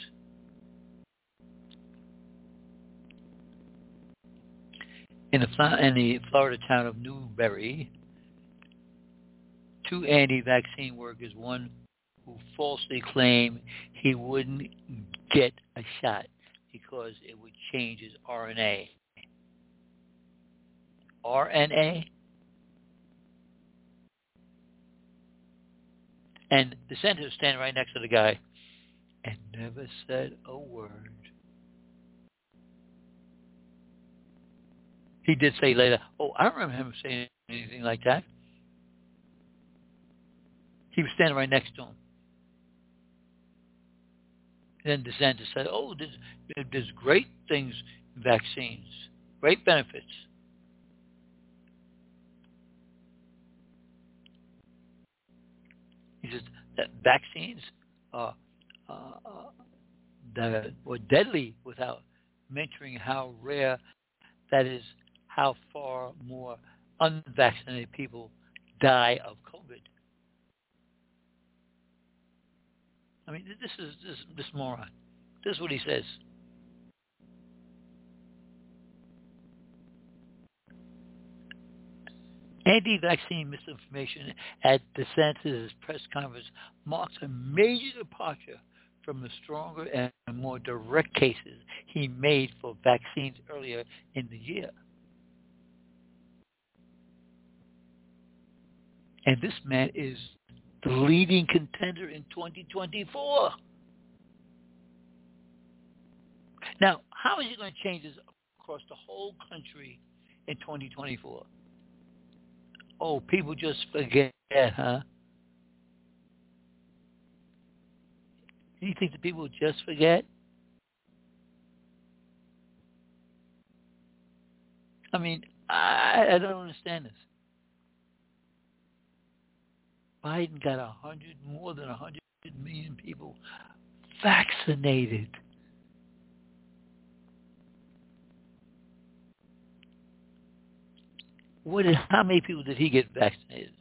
In the Florida town of Newberry, 2 anti-vaccine workers, one who falsely claimed he wouldn't get a shot because it would change his RNA. RNA? And the senator was standing right next to the guy and never said a word. He did say later, I don't remember him saying anything like that. He was standing right next to him. Then DeSantis said, there's great things in vaccines, great benefits. He says that vaccines that were deadly without mentioning how rare that is, how far more unvaccinated people die of COVID. I mean, this moron. This is what he says. Anti-vaccine misinformation at DeSantis' press conference marks a major departure from the stronger and more direct cases he made for vaccines earlier in the year. And this man is the leading contender in 2024. Now, how is he going to change this across the whole country in 2024? People just forget, huh? Do you think the people just forget? I mean, I don't understand this. Biden got more than 100 million people vaccinated. How many people did he get vaccinated?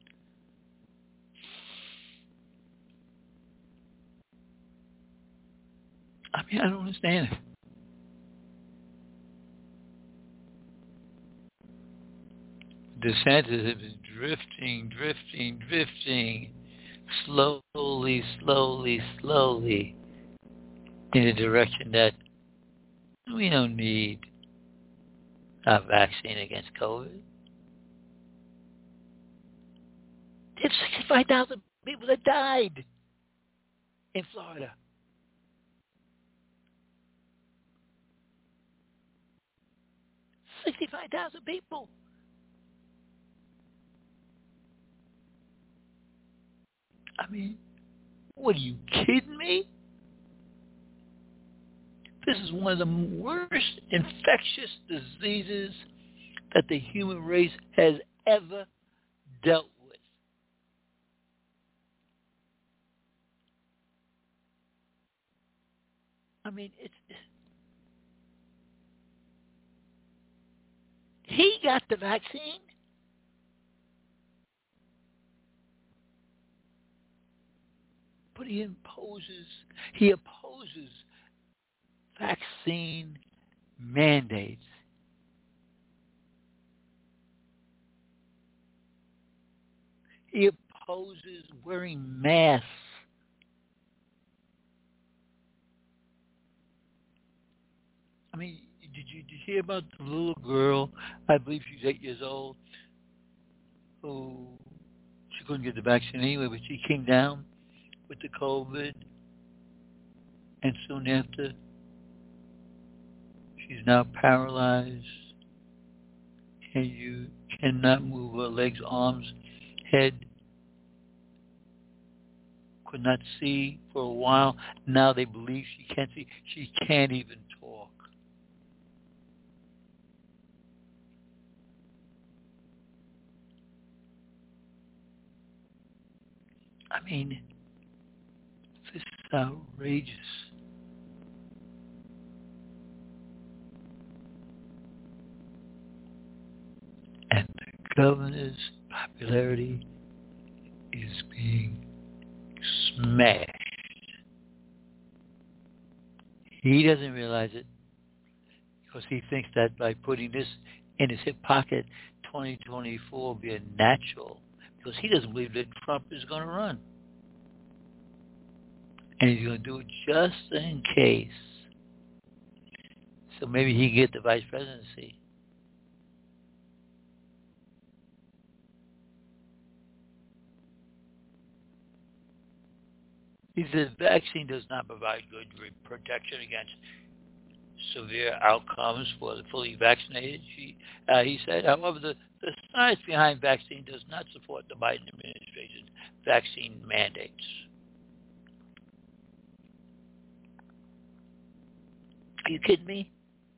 I mean, I don't understand it. DeSantis has been drifting, slowly in a direction that we don't need a vaccine against COVID. There's 65,000 people that died in Florida. $65,000 people. I mean, what, are you kidding me? This is one of the worst infectious diseases that the human race has ever dealt with. I mean, he got the vaccine. But he opposes vaccine mandates. He opposes wearing masks. I mean, did you hear about the little girl? I believe she's 8 years old. Who she couldn't get the vaccine anyway, but she came down with the COVID, and soon after, she's now paralyzed, and you cannot move her legs, arms, head. Could not see for a while. Now they believe she can't see. She can't even talk. I mean, this is outrageous. And the governor's popularity is being smashed. He doesn't realize it because he thinks that by putting this in his hip pocket, 2024 will be a natural, because he doesn't believe that Trump is going to run. And he's going to do it just in case. So maybe he can get the vice presidency. He says vaccine does not provide good protection against severe outcomes for the fully vaccinated. He said, however, the science behind vaccine does not support the Biden administration's vaccine mandates. Are you kidding me?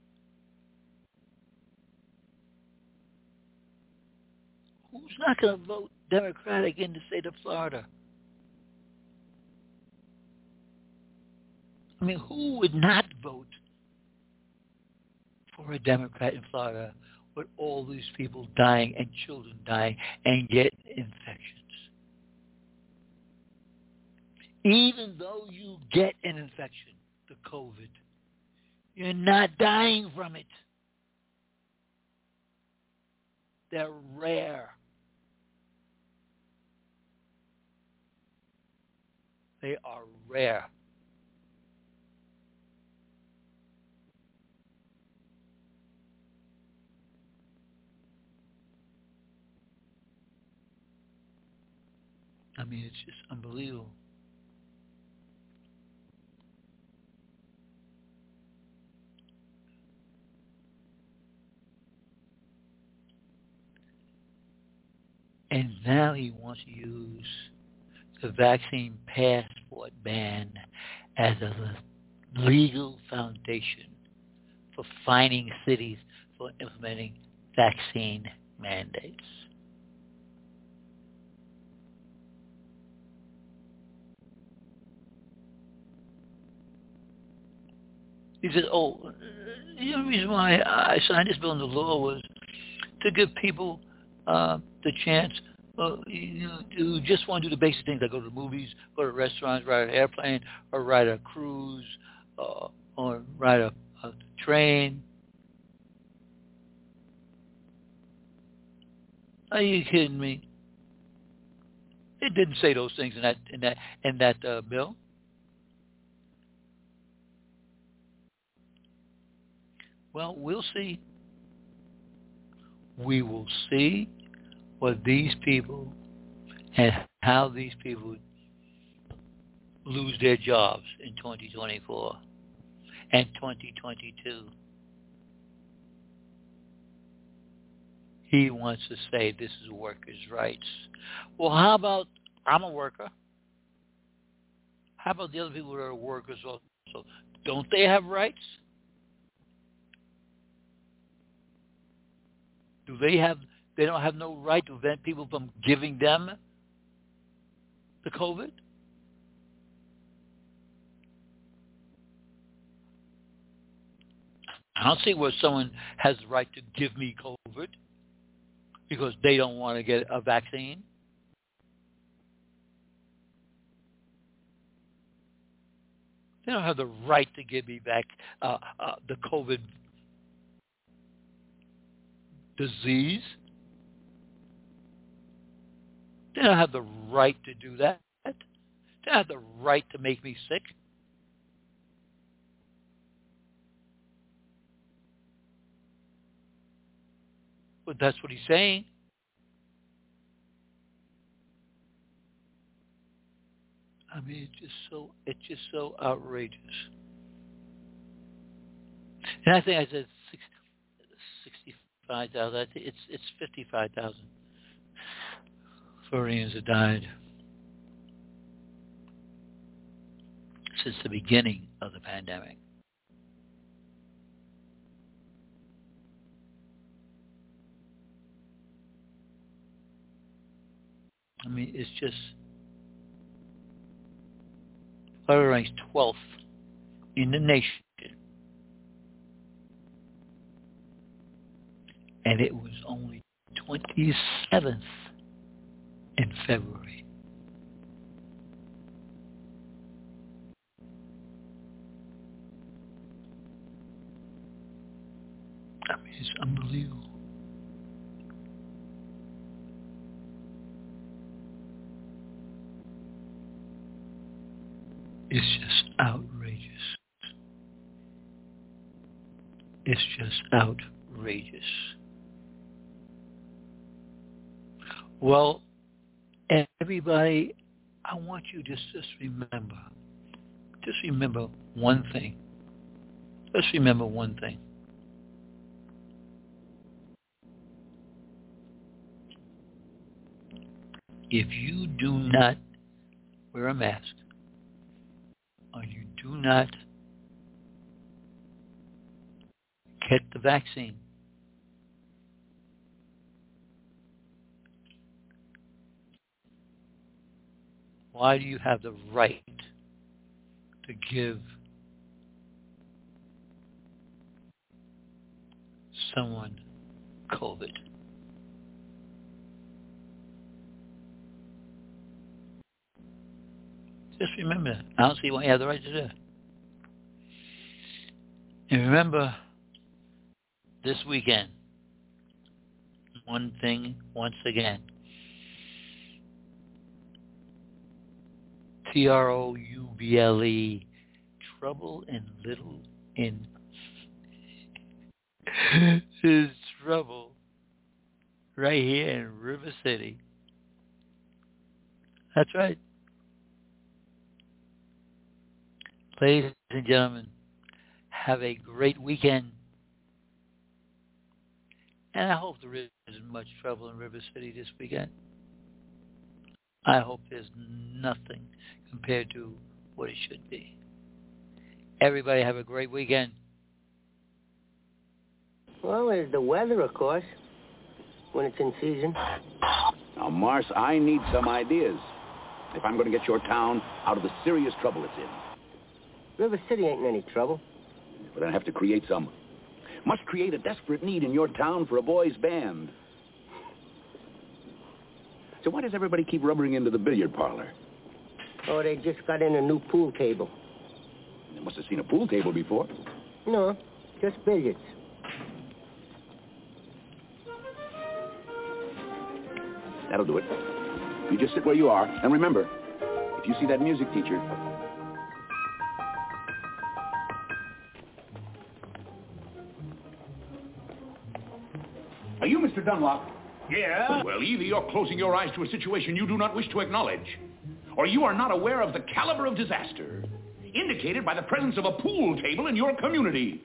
Who's not going to vote Democratic in the state of Florida? I mean, who would not vote for a Democrat in Florida with all these people dying and children dying and get infections? Even though you get an infection, the COVID, you're not dying from it. They're rare. They are rare. I mean, it's just unbelievable. And now he wants to use the vaccine passport ban as a legal foundation for fining cities for implementing vaccine mandates. He said, the only reason why I signed this bill into law was to give people the chance to just want to do the basic things, like go to the movies, go to restaurants, ride an airplane, or ride a cruise, or ride a train. Are you kidding me? It didn't say those things in that bill. Well, we'll see. We will see what these people and how these people lose their jobs in 2024 and 2022. He wants to say this is workers' rights. Well, how about I'm a worker? How about the other people that are workers also? Don't they have rights? They don't have no right to prevent people from giving them the COVID? I don't see where someone has the right to give me COVID because they don't want to get a vaccine. They don't have the right to give me back the COVID disease. They don't have the right to do that. They don't have the right to make me sick. But that's what he's saying. I mean, it's just so outrageous. And I think I said 65,000. It's 55,000 Floridians have died since the beginning of the pandemic. I mean, it's just Florida ranks 12th in the nation. And it was only 27th in February. I mean, it's unbelievable. It's just outrageous. It's just outrageous. Well, everybody, I want you to just remember one thing. Just remember one thing. If you do not wear a mask, or you do not get the vaccine, why do you have the right to give someone COVID? Just remember that. I don't see why you have the right to do it. And remember, this weekend, one thing once again. TROUBLE, trouble is trouble right here in River City. That's right. Ladies and gentlemen, have a great weekend. And I hope there isn't much trouble in River City this weekend. I hope there's nothing compared to what it should be. Everybody have a great weekend. Well, there's the weather, of course, when it's in season. Now, Mars, I need some ideas if I'm going to get your town out of the serious trouble it's in. River City ain't in any trouble. But I have to create some. Must create a desperate need in your town for a boys' band. So why does everybody keep rubbering into the billiard parlor? Oh, they just got in a new pool table. They must have seen a pool table before. No, just billiards. That'll do it. You just sit where you are, and remember, if you see that music teacher... Are you Mr. Dunlop? Yeah? Well, either you're closing your eyes to a situation you do not wish to acknowledge, or you are not aware of the caliber of disaster indicated by the presence of a pool table in your community.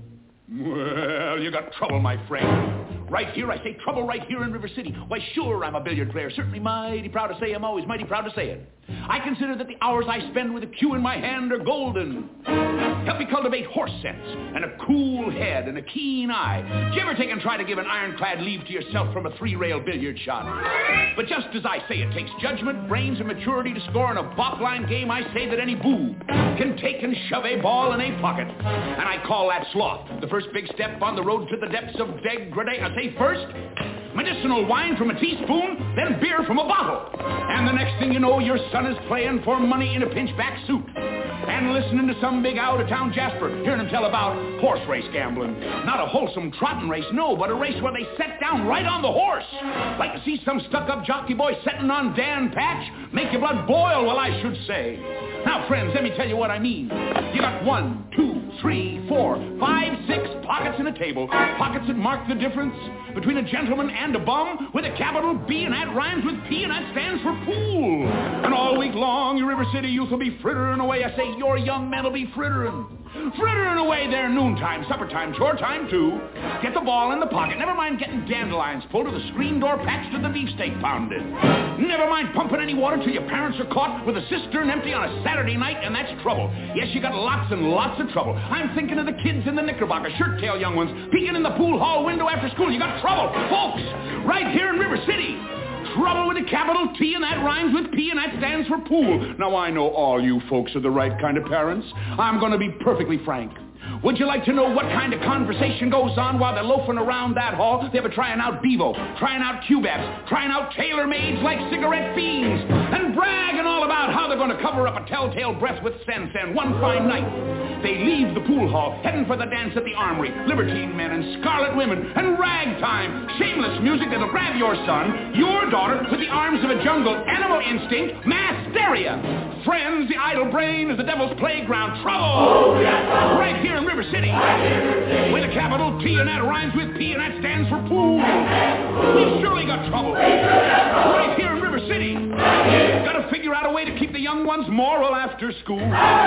Well, you got trouble, my friend. Right here, I say trouble right here in River City. Why, sure, I'm a billiard player. Certainly mighty proud to say I'm always mighty proud to say it. I consider that the hours I spend with a cue in my hand are golden. Help me cultivate horse sense and a cool head and a keen eye. Did you ever take and try to give an ironclad leave to yourself from a three-rail billiard shot? But just as I say it takes judgment, brains, and maturity to score in a bop-line game, I say that any boob can take and shove a ball in a pocket. And I call that sloth. The first big step on the road to the depths of degradation. I say first, medicinal wine from a teaspoon, then beer from a bottle. And the next thing you know, your son is playing for money in a pinchback suit. And listening to some big out-of-town Jasper, hearing him tell about horse race gambling. Not a wholesome trotting race, no, but a race where they set down right on the horse. Like to see some stuck-up jockey boy setting on Dan Patch? Make your blood boil, well, I should say. Now, friends, let me tell you what I mean. You got 1, 2, 3, 4, 5, 6 pockets in a table. Pockets that mark the difference between a gentleman and a bum with a capital B, and that rhymes with P, and that stands for pool. And all week long, your River City youth will be frittering away. I say your young men will be frittering away their noontime, supper time, chore time too. Get the ball in the pocket. Never mind getting dandelions pulled or the screen door patched or the beefsteak pounded. Never mind pumping any water till your parents are caught with a cistern empty on a Saturday night, and that's trouble. Yes, you got lots and lots of trouble. I'm thinking of the kids in the knickerbocker, shirt-tail young ones, peeking in the pool hall window after school. You got trouble, folks, right here in River City. Trouble with a capital T, and that rhymes with P, and that stands for pool. Now, I know all you folks are the right kind of parents. I'm going to be perfectly frank. Would you like to know what kind of conversation goes on while they're loafing around that hall? They were trying out Bevo, trying out Q-Babs, trying out tailor-mades like cigarette fiends, and bragging all about how they're going to cover up a telltale breath with Sen-Sen one fine night. They leave the pool hall, heading for the dance at the Armory, libertine men and scarlet women, and ragtime, shameless music that'll grab your son, your daughter, with the arms of a jungle, animal instinct, mass hysteria. Friends, the idle brain is the devil's playground. Trouble! Oh, yes, trouble. Right here in River City. With a capital T, and that rhymes with P, and that stands for pool. We've surely got trouble. Right here in River City. Got to figure out a way to keep the young ones moral after school.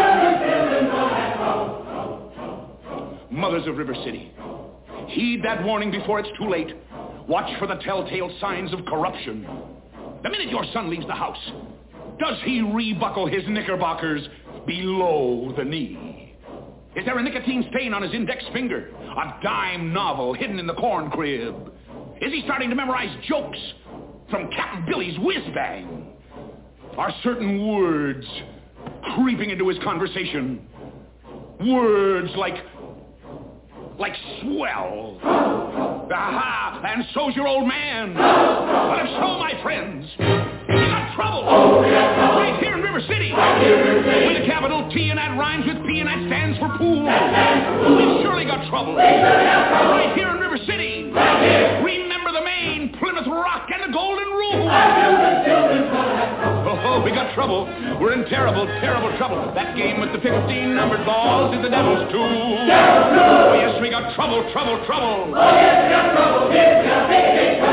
Mothers of River City, heed that warning before it's too late. Watch for the telltale signs of corruption. The minute your son leaves the house, does he rebuckle his knickerbockers below the knee? Is there a nicotine stain on his index finger? A dime novel hidden in the corn crib? Is he starting to memorize jokes from Captain Billy's whiz-bang? Are certain words creeping into his conversation? Words like swell. Aha, and so's your old man. But if so, my friends, you got trouble. Right here in River City. With a capital T, and that rhymes with P, and that stands for pool. We've surely got trouble. Right here in River City. Remember the Maine, Plymouth Rock, and the Golden Rule. Oh, we got trouble. We're in terrible, terrible trouble. That game with the 15 numbered balls is the devil's tool. Oh, yes, we got trouble, trouble, trouble. Oh, yes, we got trouble. Yes, we got big, big trouble.